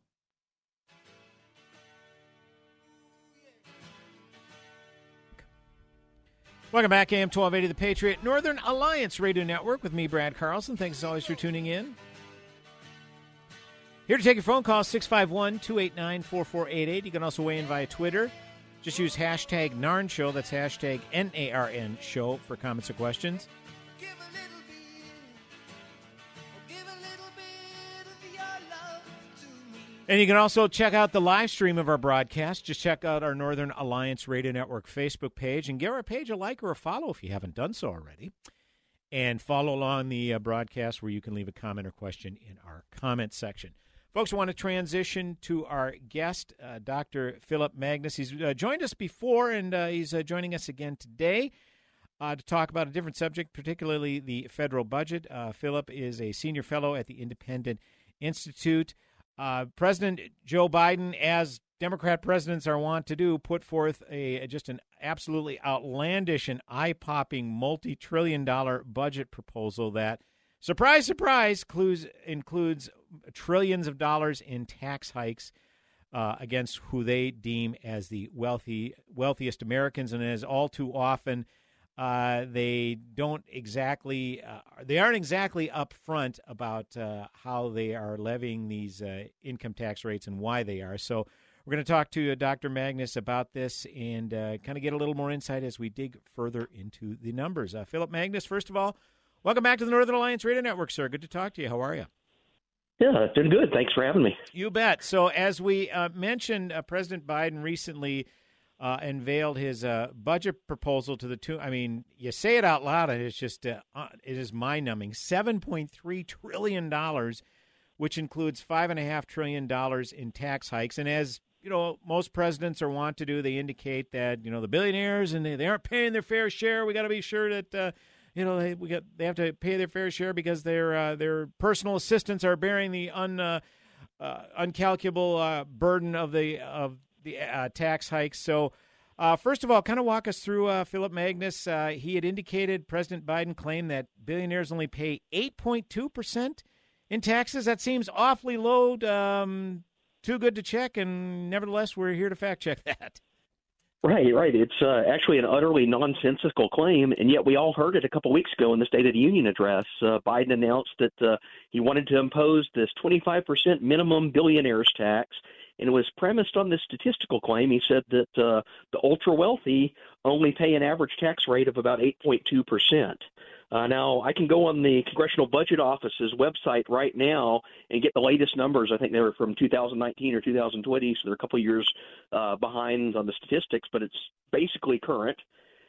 Welcome back, A M twelve eighty, The Patriot, Northern Alliance Radio Network with me, Brad Carlson. Thanks as always for tuning in. Here to take your phone call, six five one, two eight nine, four four eight eight. You can also weigh in via Twitter. Just use hashtag Narn Show. That's hashtag N A R N Show for comments or questions. And you can also check out the live stream of our broadcast. Just check out our Northern Alliance Radio Network Facebook page and give our page a like or a follow if you haven't done so already. And follow along the uh, broadcast where you can leave a comment or question in our comment section. Folks, I want to transition to our guest, uh, Doctor Philip Magness. He's uh, joined us before, and uh, he's uh, joining us again today uh, to talk about a different subject, particularly the federal budget. Uh, Philip is a senior fellow at the Independent Institute. uh, President Joe Biden, as Democrat presidents are wont to do, put forth a just an absolutely outlandish and eye-popping multi-trillion dollar budget proposal that, surprise, surprise, includes, includes trillions of dollars in tax hikes uh, against who they deem as the wealthy, wealthiest Americans. And as all too often, uh, they don't exactly, uh, they aren't exactly upfront about uh, how they are levying these uh, income tax rates and why they are. So we're going to talk to uh, Doctor Magnus about this and uh, kind of get a little more insight as we dig further into the numbers. Uh, Philip Magnus, first of all, welcome back to the Northern Alliance Radio Network, sir. Good to talk to you. How are you? Yeah, doing good. Thanks for having me. You bet. So as we uh, mentioned, uh, President Biden recently uh, unveiled his uh, budget proposal to the two. I mean, you say it out loud, and it's just uh, it is mind-numbing. seven point three trillion dollars, which includes five point five trillion dollars in tax hikes. And as you know, most presidents are wont to do, they indicate that, you know, the billionaires and they, they aren't paying their fair share. We got to be sure that uh, you know, they we got they have to pay their fair share because their uh, their personal assistants are bearing the un uh, uh, uncalculable uh, burden of the of the uh, tax hikes. So, uh, first of all, kind of walk us through uh, Philip Magnus. Uh, he had indicated President Biden claimed that billionaires only pay eight point two percent in taxes. That seems awfully low, um, too good to check, and nevertheless, we're here to fact check that. Right, right. It's uh, actually an utterly nonsensical claim, and yet we all heard it a couple weeks ago in the State of the Union address. Uh, Biden announced that uh, he wanted to impose this twenty-five percent minimum billionaires tax, and it was premised on this statistical claim. He said that uh, the ultra-wealthy only pay an average tax rate of about eight point two percent. Uh, now, I can go on the Congressional Budget Office's website right now and get the latest numbers. I think they were from two thousand nineteen or two thousand twenty, so they're a couple years uh, behind on the statistics, but it's basically current.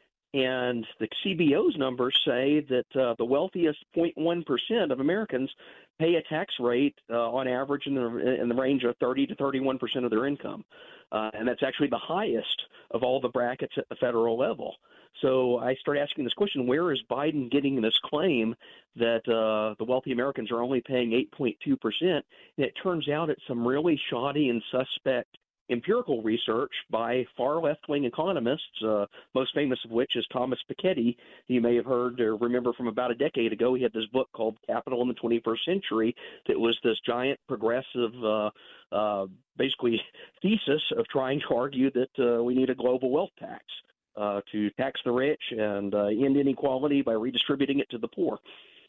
And the C B O's numbers say that uh, the wealthiest zero point one percent of Americans pay a tax rate uh, on average in the, in the range of thirty to thirty-one percent of their income. Uh, and that's actually the highest of all the brackets at the federal level. So I start asking this question, where is Biden getting this claim that uh, the wealthy Americans are only paying eight point two percent? And it turns out it's some really shoddy and suspect empirical research by far left-wing economists, uh, most famous of which is Thomas Piketty. You may have heard or remember from about a decade ago, he had this book called Capital in the twenty-first Century that was this giant progressive uh, uh, basically thesis of trying to argue that uh, we need a global wealth tax uh, to tax the rich and uh, end inequality by redistributing it to the poor.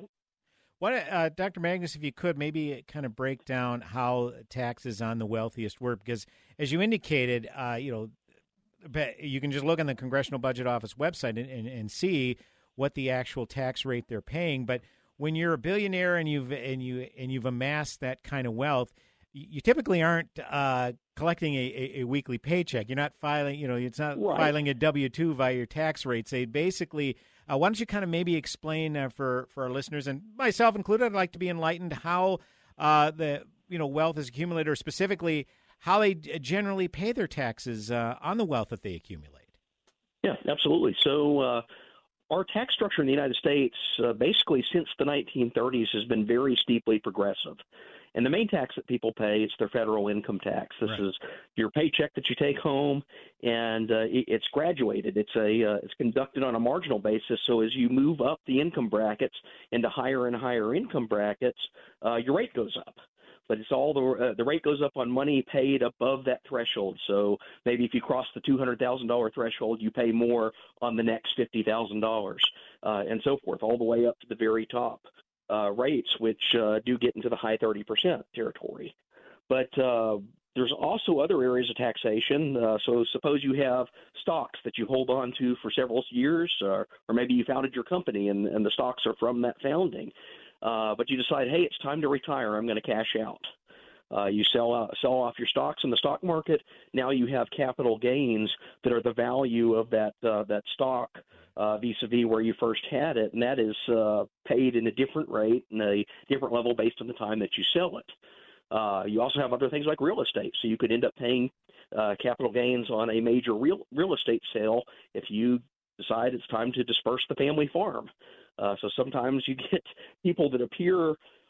What, uh, Doctor Magnus, if you could maybe kind of break down how taxes on the wealthiest work, because as you indicated, uh, you know, you can just look on the Congressional Budget Office website and, and, and see what the actual tax rate they're paying. But when you're a billionaire and you've and you and you've amassed that kind of wealth, you typically aren't uh, collecting a, a, a weekly paycheck. You're not filing, you know, it's not right. filing a W two via your tax rates. They basically. Uh, why don't you kind of maybe explain uh, for, for our listeners, and myself included, I'd like to be enlightened, how uh, the you know wealth is accumulated, or specifically how they generally pay their taxes uh, on the wealth that they accumulate. Yeah, absolutely. So uh, our tax structure in the United States, uh, basically since the nineteen thirties, has been very steeply progressive. And the main tax that people pay is their federal income tax. This right. is your paycheck that you take home, and uh, it, it's graduated. It's a uh, it's conducted on a marginal basis. So as you move up the income brackets into higher and higher income brackets, uh, your rate goes up. But it's all the uh, the rate goes up on money paid above that threshold. So maybe if you cross the two hundred thousand dollars threshold, you pay more on the next fifty thousand dollars, uh, and so forth, all the way up to the very top. Uh, rates, which uh, do get into the high thirty percent territory. But uh, there's also other areas of taxation. Uh, so suppose you have stocks that you hold on to for several years, or, or maybe you founded your company and, and the stocks are from that founding. Uh, but you decide, hey, it's time to retire. I'm going to cash out. Uh, you sell out, sell off your stocks in the stock market. Now you have capital gains that are the value of that uh, that stock uh, vis-a-vis where you first had it, and that is uh, paid in a different rate and a different level based on the time that you sell it. Uh, you also have other things like real estate, so you could end up paying uh, capital gains on a major real real estate sale if you decide it's time to disperse the family farm. Uh, so sometimes you get people that appear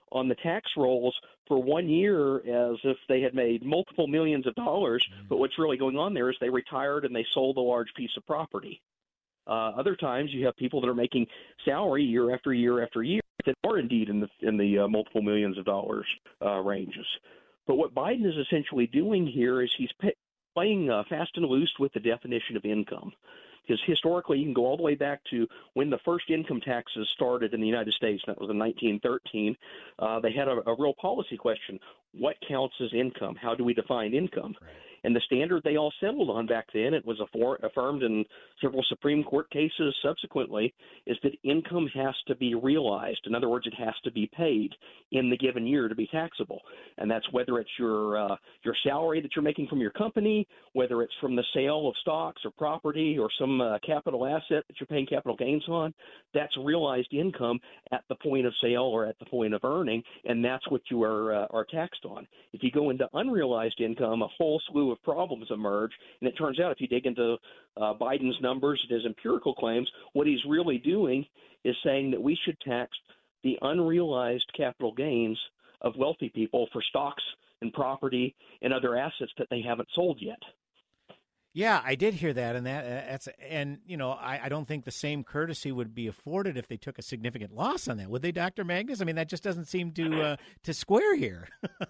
on the tax rolls for one year as if they had made multiple millions of dollars. But what's really going on there is they retired and they sold a large piece of property. Uh, other times you have people that are making salary year after year after year that are indeed in the in the uh, multiple millions of dollars uh, ranges. But what Biden is essentially doing here is he's pay, playing uh, fast and loose with the definition of income. Because historically, you can go all the way back to when the first income taxes started in the United States, and that was in nineteen thirteen. Uh, they had a, a real policy question. What counts as income? How do we define income? Right. And the standard they all settled on back then, it was affirmed in several Supreme Court cases subsequently, is that income has to be realized. In other words, it has to be paid in the given year to be taxable. And that's whether it's your uh, your salary that you're making from your company, whether it's from the sale of stocks or property or some uh, capital asset that you're paying capital gains on. That's realized income at the point of sale or at the point of earning, and that's what you are, uh, are taxed on. If you go into unrealized income, a whole slew of problems emerge, and it turns out if you dig into uh, Biden's numbers and his empirical claims, what he's really doing is saying that we should tax the unrealized capital gains of wealthy people for stocks and property and other assets that they haven't sold yet. Yeah, I did hear that, and that that's and you know I, I don't think the same courtesy would be afforded if they took a significant loss on that, would they, Doctor Magnus? I mean, that just doesn't seem to uh, to square here.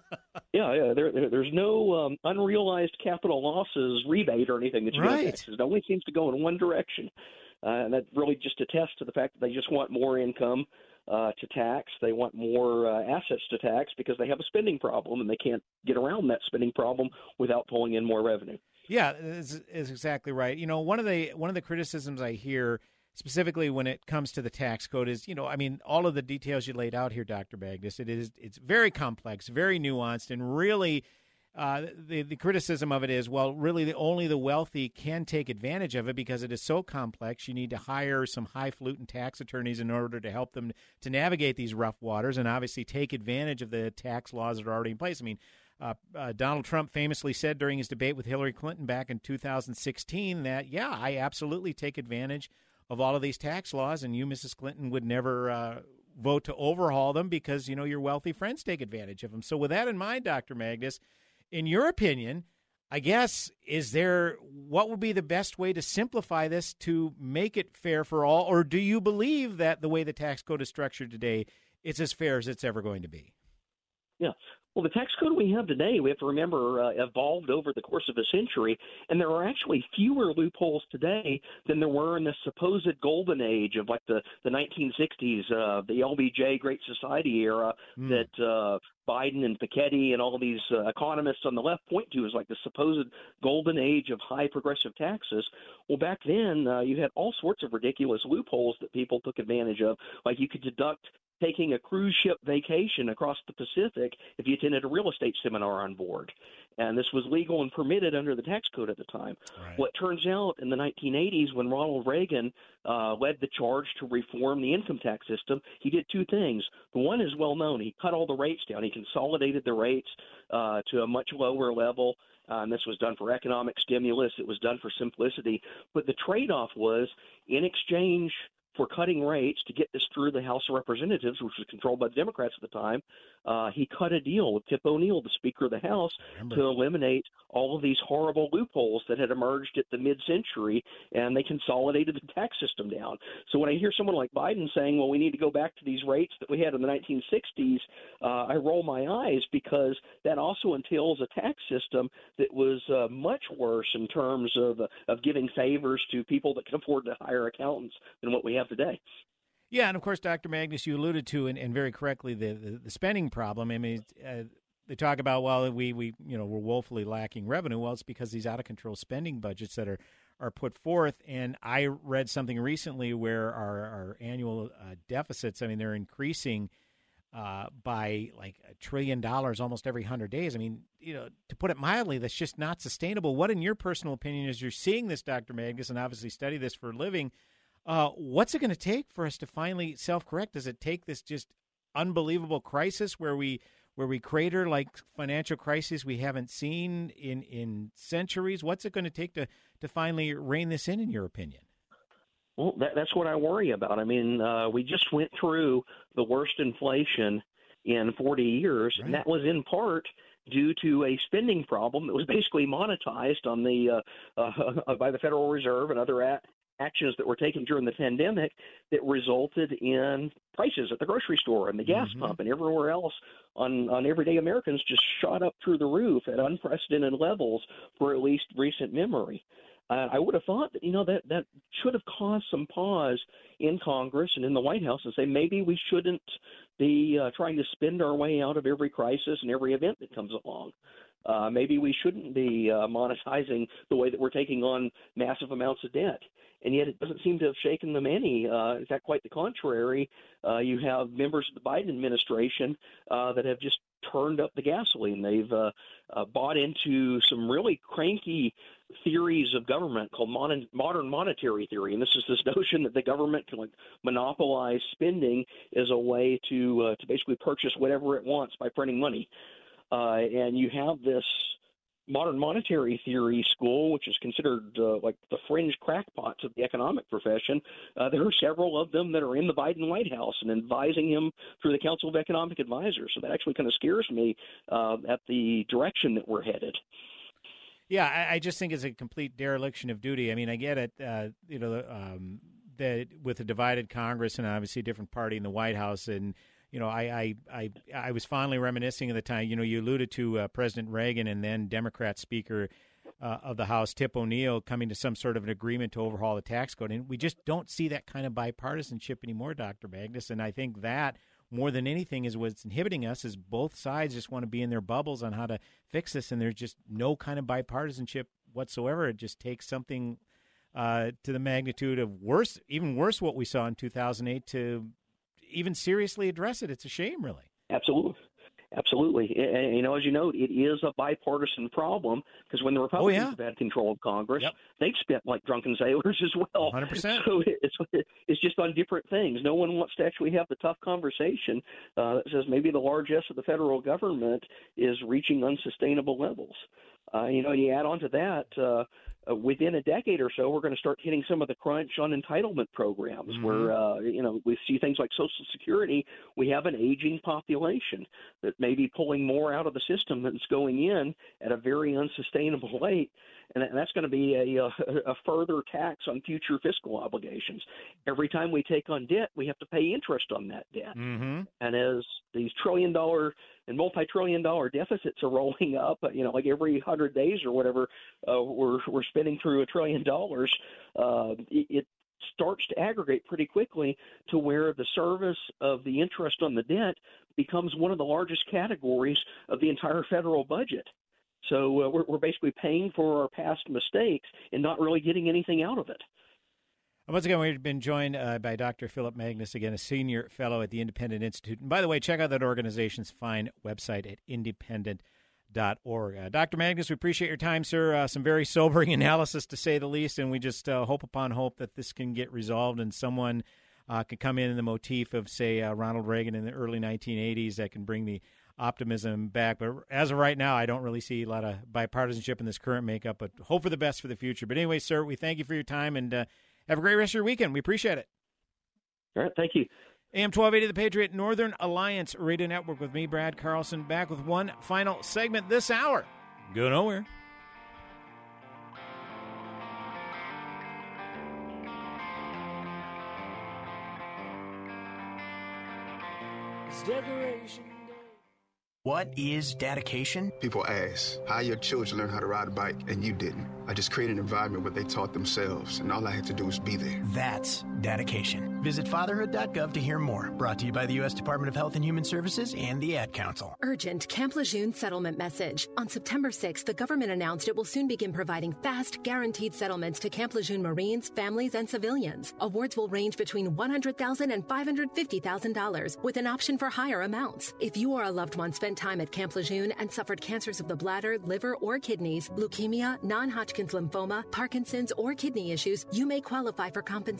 yeah, yeah. There, there, there's no um, unrealized capital losses rebate or anything that you right. get taxes. It only seems to go in one direction, uh, and that really just attests to the fact that they just want more income uh, to tax. They want more uh, assets to tax because they have a spending problem, and they can't get around that spending problem without pulling in more revenue. Yeah, is is exactly right. You know, one of the one of the criticisms I hear specifically when it comes to the tax code is, you know, I mean, all of the details you laid out here, Doctor Magnus, it is it's very complex, very nuanced, and really uh, the the criticism of it is, well, really, the, only the wealthy can take advantage of it because it is so complex. You need to hire some highfalutin tax attorneys in order to help them to navigate these rough waters and obviously take advantage of the tax laws that are already in place. I mean. Uh, uh, Donald Trump famously said during his debate with Hillary Clinton back in two thousand sixteen that, yeah, I absolutely take advantage of all of these tax laws, and you, Missus Clinton, would never uh, vote to overhaul them because, you know, your wealthy friends take advantage of them. So with that in mind, Doctor Magnus, in your opinion, I guess, is there what would be the best way to simplify this to make it fair for all, or do you believe that the way the tax code is structured today, it's as fair as it's ever going to be? Yeah. Well, the tax code we have today, we have to remember, uh, evolved over the course of a century, and there are actually fewer loopholes today than there were in the supposed golden age of like the, the nineteen sixties, uh, the L B J Great Society era mm. that uh, Biden and Piketty and all of these uh, economists on the left point to as like the supposed golden age of high progressive taxes. Well, back then, uh, you had all sorts of ridiculous loopholes that people took advantage of, like you could deduct taking a cruise ship vacation across the Pacific if you attended a real estate seminar on board. And this was legal and permitted under the tax code at the time. Right. Well, it turns out in the nineteen eighties, when Ronald Reagan uh, led the charge to reform the income tax system, he did two things. The one is well known. He cut all the rates down. He consolidated the rates uh, to a much lower level. Uh, and this was done for economic stimulus. It was done for simplicity. But the trade-off was, in exchange for cutting rates to get this through the House of Representatives, which was controlled by the Democrats at the time, uh, he cut a deal with Tip O'Neill, the Speaker of the House, to eliminate all of these horrible loopholes that had emerged at the mid-century, and they consolidated the tax system down. So when I hear someone like Biden saying, well, we need to go back to these rates that we had in the nineteen sixties, uh, I roll my eyes because that also entails a tax system that was uh, much worse in terms of, uh, of giving favors to people that can afford to hire accountants than what we have today. Yeah, and of course, Doctor Magnus, you alluded to, and, and very correctly, the, the, the spending problem. I mean, uh, they talk about, well, we, we you know, we're woefully lacking revenue. Well, it's because these out-of-control spending budgets that are, are put forth. And I read something recently where our, our annual uh, deficits, I mean, they're increasing uh, by like a trillion dollars almost every hundred days. I mean, you know, to put it mildly, that's just not sustainable. What, in your personal opinion, as you're seeing this, Doctor Magnus, and obviously study this for a living, Uh, what's it going to take for us to finally self-correct? Does it take this just unbelievable crisis where we where we crater like financial crises we haven't seen in, in centuries? What's it going to take to, to finally rein this in, in your opinion? Well, that, that's what I worry about. I mean, uh, we just went through the worst inflation in forty years, right. And that was in part due to a spending problem that was basically monetized on the uh, uh, by the Federal Reserve and other a- actions that were taken during the pandemic that resulted in prices at the grocery store and the gas mm-hmm. pump and everywhere else on, on everyday Americans just shot up through the roof at unprecedented levels for at least recent memory. Uh, I would have thought that, you know, that, that should have caused some pause in Congress and in the White House and say maybe we shouldn't be uh, trying to spend our way out of every crisis and every event that comes along. Uh, maybe we shouldn't be uh, monetizing the way that we're taking on massive amounts of debt. And yet it doesn't seem to have shaken them any. Uh, in fact, quite the contrary. Uh, you have members of the Biden administration uh, that have just turned up the gasoline. They've uh, uh, bought into some really cranky theories of government called mon- modern monetary theory. And this is this notion that the government can like monopolize spending as a way to uh, to basically purchase whatever it wants by printing money. Uh, and you have this modern monetary theory school, which is considered uh, like the fringe crackpots of the economic profession. Uh, there are several of them that are in the Biden White House and advising him through the Council of Economic Advisors. So that actually kind of scares me uh, at the direction that we're headed. Yeah, I, I just think it's a complete dereliction of duty. I mean, I get it, uh, you know, um, that with a divided Congress and obviously a different party in the White House, and you know, I, I, I, I was fondly reminiscing of the time, you know, you alluded to uh, President Reagan and then Democrat Speaker uh, of the House, Tip O'Neill, coming to some sort of an agreement to overhaul the tax code. And we just don't see that kind of bipartisanship anymore, Doctor Magnus. And I think that, more than anything, is what's inhibiting us, is both sides just want to be in their bubbles on how to fix this. And there's just no kind of bipartisanship whatsoever. It just takes something uh, to the magnitude of worse, even worse what we saw in two thousand eight to even seriously address it. It's a shame, really. Absolutely. Absolutely. And, you know, as you note, it is a bipartisan problem because when the Republicans oh, yeah. have had control of Congress, yep. they've spent like drunken sailors as well. one hundred percent. So it's, it's just on different things. No one wants to actually have the tough conversation uh, that says maybe the largesse of the federal government is reaching unsustainable levels. Uh, you know, you add on to that, uh, uh, within a decade or so, we're going to start hitting some of the crunch on entitlement programs mm-hmm. where, uh, you know, we see things like Social Security. We have an aging population that may be pulling more out of the system than it's going in at a very unsustainable rate. And that's going to be a, a, a further tax on future fiscal obligations. Every time we take on debt, we have to pay interest on that debt. Mm-hmm. And as these trillion dollar and multi-trillion dollar deficits are rolling up, you know, like every hundred days or whatever, uh, we're we're spending through a trillion dollars. Uh, it, it starts to aggregate pretty quickly to where the service of the interest on the debt becomes one of the largest categories of the entire federal budget. So uh, we're, we're basically paying for our past mistakes and not really getting anything out of it. Once again, we've been joined uh, by Doctor Philip Magnus, again, a senior fellow at the Independent Institute. And by the way, check out that organization's fine website at independent dot org. Uh, Doctor Magnus, we appreciate your time, sir. Uh, some very sobering analysis, to say the least, and we just uh, hope upon hope that this can get resolved and someone uh, can come in in the motif of, say, uh, Ronald Reagan in the early nineteen eighties that can bring the optimism back. But as of right now, I don't really see a lot of bipartisanship in this current makeup, but hope for the best for the future. But anyway, sir, we thank you for your time, and uh, have a great rest of your weekend. We appreciate it. All right, thank you. A M twelve eighty, The Patriot, Northern Alliance Radio Network, with me, Brad Carlson, back with one final segment this hour. Go nowhere. It's Decoration Day. What is dedication? People ask, how your children learn how to ride a bike and you didn't? I just created an environment where they taught themselves, and all I had to do was be there. That's dedication. Visit fatherhood dot gov to hear more. Brought to you by the U S Department of Health and Human Services and the Ad Council. Urgent Camp Lejeune settlement message. On September sixth, the government announced it will soon begin providing fast, guaranteed settlements to Camp Lejeune Marines, families, and civilians. Awards will range between one hundred thousand dollars and five hundred fifty thousand dollars, with an option for higher amounts. If you or a loved one spent time at Camp Lejeune and suffered cancers of the bladder, liver, or kidneys, leukemia, non-Hodgkin's lymphoma, Parkinson's, or kidney issues, you may qualify for compensation.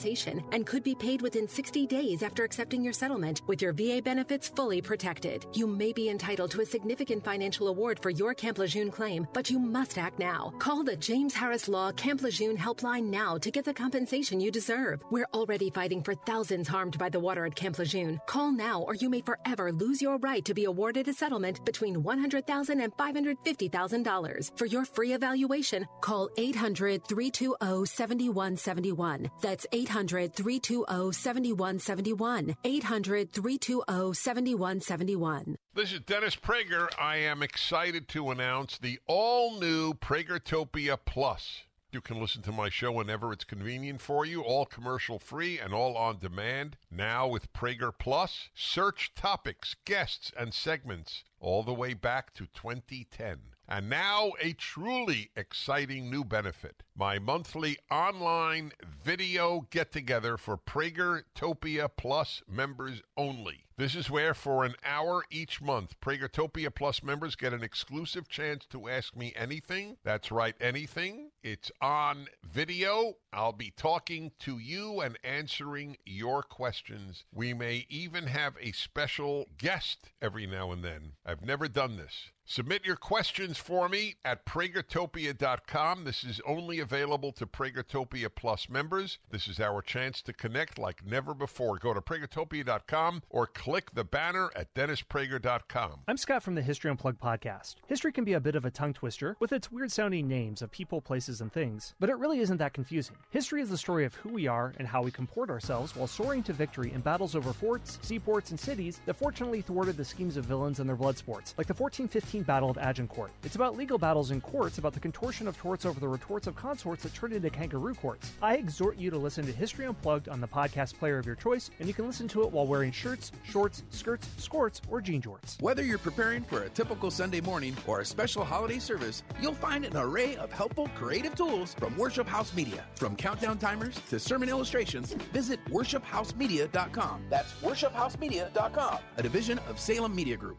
and could be paid within sixty days after accepting your settlement with your V A benefits fully protected. You may be entitled to a significant financial award for your Camp Lejeune claim, but you must act now. Call the James Harris Law Camp Lejeune helpline now to get the compensation you deserve. We're already fighting for thousands harmed by the water at Camp Lejeune. Call now or you may forever lose your right to be awarded a settlement between one hundred thousand dollars and five hundred fifty thousand dollars. For your free evaluation, call eight hundred, three two zero, seven one seven one. That's eight hundred, three two zero, seven one seven one. eight hundred, three two zero, seven one seven one. This is Dennis Prager. I am excited to announce the all-new Pragertopia Plus. You can listen to my show whenever it's convenient for you, all commercial-free and all on demand. Now with Prager Plus, search topics, guests, and segments all the way back to twenty ten. And now a truly exciting new benefit, my monthly online video get-together for Pragertopia Plus members only. This is where for an hour each month, Pragertopia Plus members get an exclusive chance to ask me anything. That's right, anything. It's on video. I'll be talking to you and answering your questions. We may even have a special guest every now and then. I've never done this. Submit your questions for me at Pragertopia dot com. This is only available to Pragertopia Plus members. This is our chance to connect like never before. Go to Pragertopia dot com or click the banner at Dennis Prager dot com. I'm Scott from the History Unplugged podcast. History can be a bit of a tongue twister with its weird-sounding names of people, places, and things, but it really isn't that confusing. History is the story of who we are and how we comport ourselves while soaring to victory in battles over forts, seaports, and cities that fortunately thwarted the schemes of villains and their blood sports, like the fourteen fifteen Battle of Agincourt. It's about legal battles in courts, about the contortion of torts over the retorts of consorts that turned into kangaroo courts. I exhort you to listen to History Unplugged on the podcast player of your choice, and you can listen to it while wearing shirts, shorts, skirts, skirts, or jean jorts. Whether you're preparing for a typical Sunday morning or a special holiday service, you'll find an array of helpful creative tools from Worship House Media. From countdown timers to sermon illustrations, visit worship house media dot com. That's worship house media dot com, a division of Salem Media Group.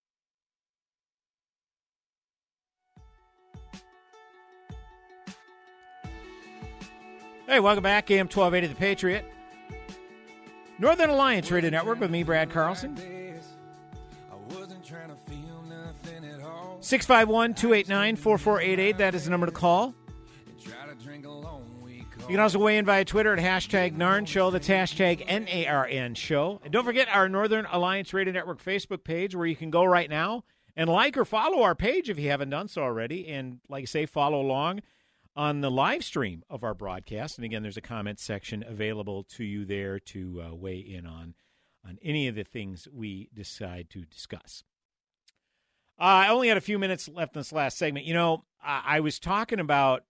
Hey, welcome back. A M twelve eighty The Patriot. Northern Alliance Radio Network with me, Brad Carlson. six five one, two eight nine, four four eight eight. That is the number to call. You can also weigh in via Twitter at hashtag Narn Show. That's hashtag N A R N Show. And don't forget our Northern Alliance Radio Network Facebook page where you can go right now and like or follow our page if you haven't done so already. And like I say, follow along on the live stream of our broadcast. And again, there's a comment section available to you there to uh, weigh in on, on any of the things we decide to discuss. Uh, I only had a few minutes left in this last segment. You know, I, I was talking about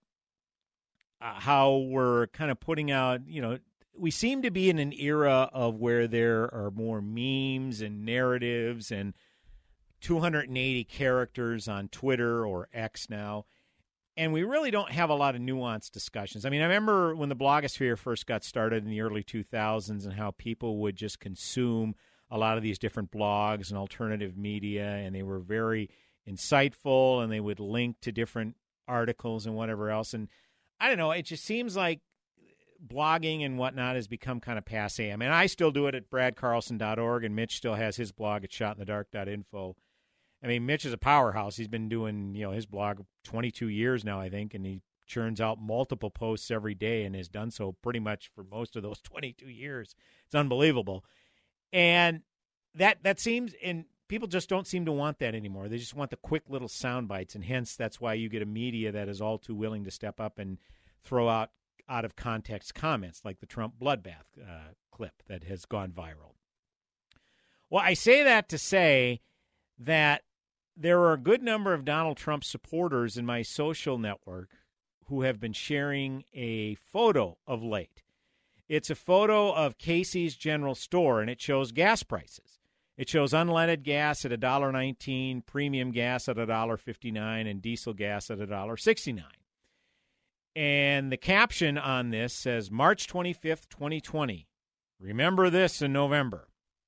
uh, how we're kind of putting out, you know, we seem to be in an era of where there are more memes and narratives and two hundred eighty characters on Twitter or X now. And we really don't have a lot of nuanced discussions. I mean, I remember when the blogosphere first got started in the early two thousands and how people would just consume a lot of these different blogs and alternative media, and they were very insightful, and they would link to different articles and whatever else. And I don't know, it just seems like blogging and whatnot has become kind of passe. I mean, I still do it at brad carlson dot org, and Mitch still has his blog at shot in the dark dot info. I mean, Mitch is a powerhouse. He's been doing, you know, his blog twenty-two years now, I think, and he churns out multiple posts every day and has done so pretty much for most of those twenty-two years. It's unbelievable. And that that seems, and people just don't seem to want that anymore. They just want the quick little sound bites, and hence that's why you get a media that is all too willing to step up and throw out out of context comments like the Trump bloodbath uh, clip that has gone viral. Well, I say that to say that there are a good number of Donald Trump supporters in my social network who have been sharing a photo of late. It's a photo of Casey's General Store, and it shows gas prices. It shows unleaded gas at one dollar and nineteen cents, premium gas at one dollar and fifty-nine cents, and diesel gas at one dollar and sixty-nine cents. And the caption on this says, March twenty-fifth, twenty twenty. Remember this in November.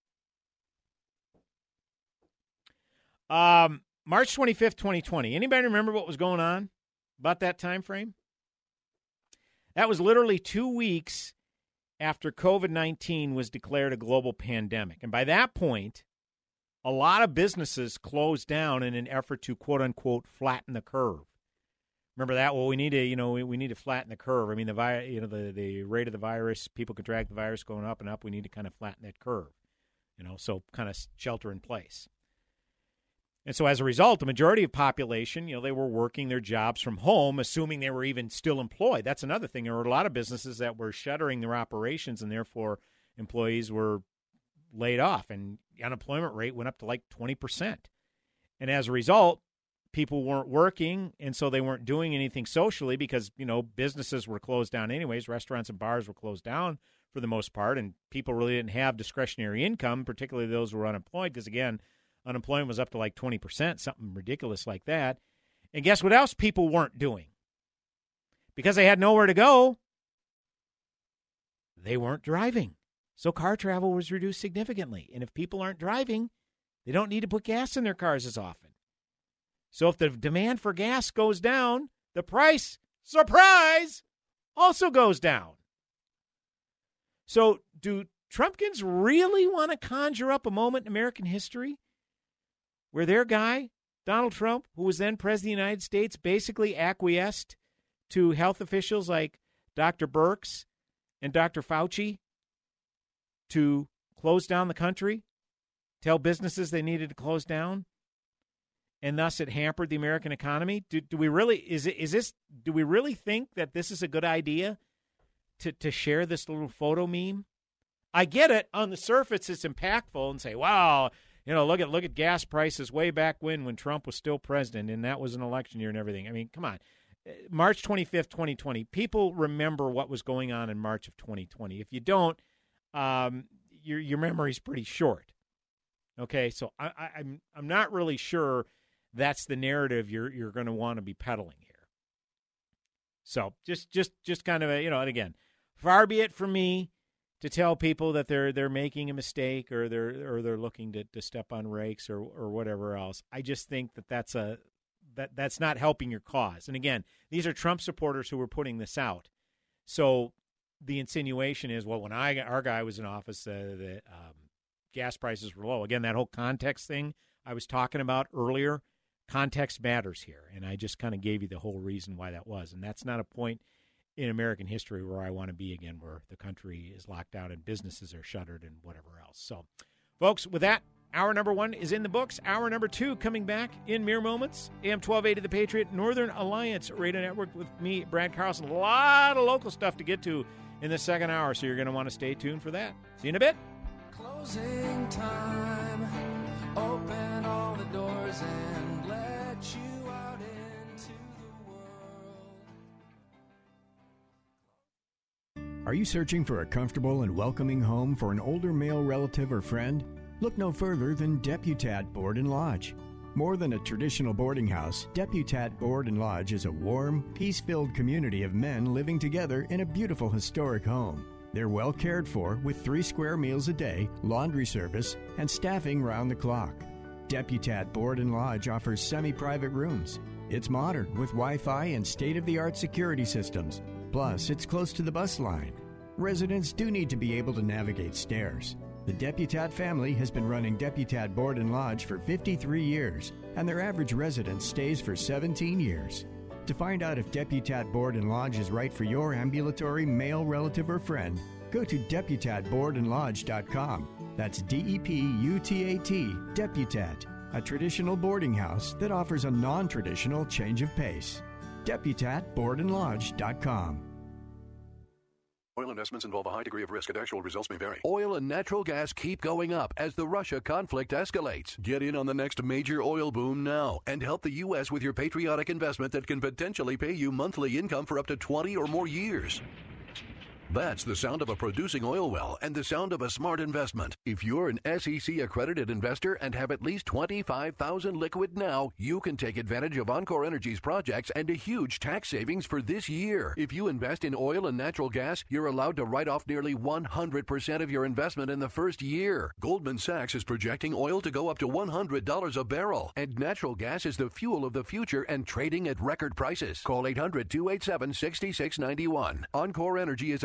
Um, March twenty-fifth, twenty twenty. Anybody remember what was going on about that time frame? That was literally two weeks after COVID nineteen was declared a global pandemic. And by that point, a lot of businesses closed down in an effort to, quote unquote, flatten the curve. Remember that? Well, we need to, you know, we, we need to flatten the curve. I mean, the vi- you know, the, the rate of the virus, people contract the virus going up and up. We need to kind of flatten that curve, you know, so kind of shelter in place. And so as a result, the majority of population, you know, they were working their jobs from home, assuming they were even still employed. That's another thing. There were a lot of businesses that were shuttering their operations, and therefore employees were laid off, and the unemployment rate went up to like twenty percent. And as a result, people weren't working, and so they weren't doing anything socially because, you know, businesses were closed down anyways. Restaurants and bars were closed down for the most part, and people really didn't have discretionary income, particularly those who were unemployed, because, again, unemployment was up to like twenty percent, something ridiculous like that. And guess what else people weren't doing? Because they had nowhere to go, they weren't driving. So car travel was reduced significantly. And if people aren't driving, they don't need to put gas in their cars as often. So if the demand for gas goes down, the price, surprise, also goes down. So do Trumpkins really want to conjure up a moment in American history where their guy, Donald Trump, who was then president of the United States, basically acquiesced to health officials like Doctor Birx and Doctor Fauci to close down the country, tell businesses they needed to close down, and thus it hampered the American economy? Do, do we really is it is this do we really think that this is a good idea to to share this little photo meme? I get it. On the surface, it's impactful and say, wow, you know, look at look at gas prices way back when when Trump was still president, and that was an election year and everything. I mean, come on. March twenty-fifth, twenty twenty. People remember what was going on in March of twenty twenty. If you don't, um, your your memory's pretty short. Okay, so I, I, I'm I'm not really sure that's the narrative you're you're going to want to be peddling here. So just just just kind of a, you know, and again, far be it from me to tell people that they're they're making a mistake or they're or they're looking to, to step on rakes or or whatever else. I just think that that's a that that's not helping your cause. And again, these are Trump supporters who were putting this out. So the insinuation is, well, when I our guy was in office, uh, the um, gas prices were low. Again, that whole context thing I was talking about earlier, context matters here, and I just kind of gave you the whole reason why that was. And that's not a point in American history where I want to be again, where the country is locked down and businesses are shuttered and whatever else. So, folks, with that, hour number one is in the books. Hour number two coming back in mere moments. A M twelve eighty The Patriot, Northern Alliance Radio Network with me, Brad Carlson. A lot of local stuff to get to in the second hour, so you're going to want to stay tuned for that. See you in a bit. Closing time. Open all the doors and let you out into the world. Are you searching for a comfortable and welcoming home for an older male relative or friend? Look no further than Deputat Board and Lodge. More than a traditional boarding house, Deputat Board and Lodge is a warm, peace-filled community of men living together in a beautiful historic home. They're well cared for with three square meals a day, laundry service, and staffing round the clock. Deputat Board and Lodge offers semi-private rooms. It's modern with Wi-Fi and state-of-the-art security systems. Plus, it's close to the bus line. Residents do need to be able to navigate stairs. The Deputat family has been running Deputat Board and Lodge for fifty-three years, and their average resident stays for seventeen years. To find out if Deputat Board and Lodge is right for your ambulatory male relative or friend, go to deputat board and lodge dot com. That's D E P U T A T, Deputat, a traditional boarding house that offers a non-traditional change of pace. deputat board and lodge dot com. Oil investments involve a high degree of risk and actual results may vary. Oil and natural gas keep going up as the Russia conflict escalates. Get in on the next major oil boom now and help the U S with your patriotic investment that can potentially pay you monthly income for up to twenty or more years. That's the sound of a producing oil well and the sound of a smart investment. If you're an S E C accredited investor and have at least twenty-five thousand dollars liquid now, you can take advantage of Encore Energy's projects and a huge tax savings for this year. If you invest in oil and natural gas, you're allowed to write off nearly one hundred percent of your investment in the first year. Goldman Sachs is projecting oil to go up to one hundred dollars a barrel, and natural gas is the fuel of the future and trading at record prices. Call eight hundred, two eight seven, six six nine one. Encore Energy is a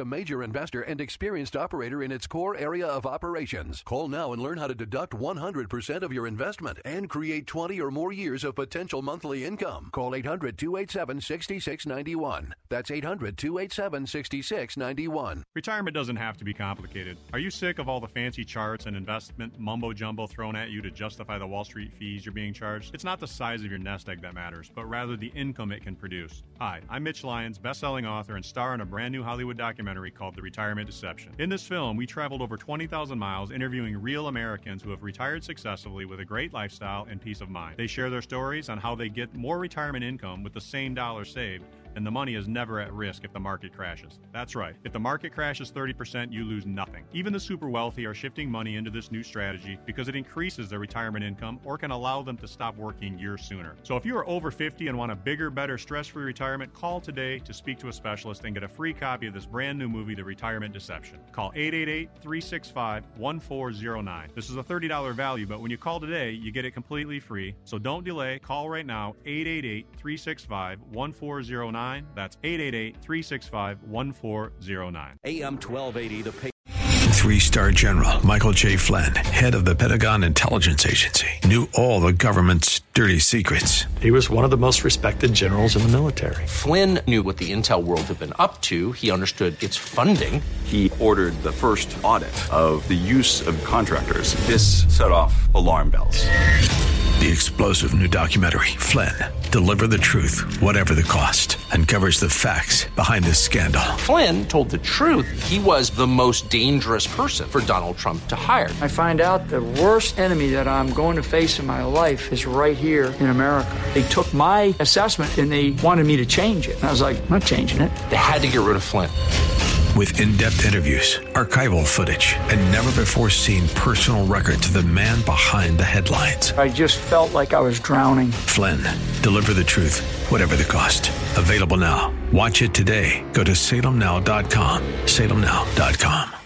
major investor and experienced operator in its core area of operations. Call now and learn how to deduct one hundred percent of your investment and create twenty or more years of potential monthly income. Call eight hundred, two eight seven, six six nine one. That's eight hundred, two eight seven, six six nine one. Retirement doesn't have to be complicated. Are you sick of all the fancy charts and investment mumbo-jumbo thrown at you to justify the Wall Street fees you're being charged? It's not the size of your nest egg that matters, but rather the income it can produce. Hi, I'm Mitch Lyons, best-selling author and star in a brand new Hollywood documentary called The Retirement Deception. In this film, we traveled over twenty thousand miles interviewing real Americans who have retired successfully with a great lifestyle and peace of mind. They share their stories on how they get more retirement income with the same dollar saved, and the money is never at risk if the market crashes. That's right. If the market crashes thirty percent, you lose nothing. Even the super wealthy are shifting money into this new strategy because it increases their retirement income or can allow them to stop working years sooner. So if you are over fifty and want a bigger, better, stress-free retirement, call today to speak to a specialist and get a free copy of this brand new movie, The Retirement Deception. Call eight eight eight, three six five, one four zero nine. This is a thirty dollars value, but when you call today, you get it completely free. So don't delay. Call right now, eight eight eight, three six five, one four zero nine. That's eight eight eight, three six five, one four zero nine. A M twelve eighty, the pay. Three-star General Michael J. Flynn, head of the Pentagon Intelligence Agency, knew all the government's dirty secrets. He was one of the most respected generals in the military. Flynn knew what the intel world had been up to. He understood its funding. He ordered the first audit of the use of contractors. This set off alarm bells. The explosive new documentary, Flynn, Deliver the Truth, Whatever the Cost, uncovers the facts behind this scandal. Flynn told the truth. He was the most dangerous person for Donald Trump to hire. I find out the worst enemy that I'm going to face in my life is right here in America. They took my assessment and they wanted me to change it. And I was like, I'm not changing it. They had to get rid of Flynn. With in-depth interviews, archival footage, and never-before-seen personal records of the man behind the headlines. I just felt like I was drowning. Flynn, Deliver the Truth, Whatever the Cost. Available now. Watch it today. Go to salem now dot com. salem now dot com.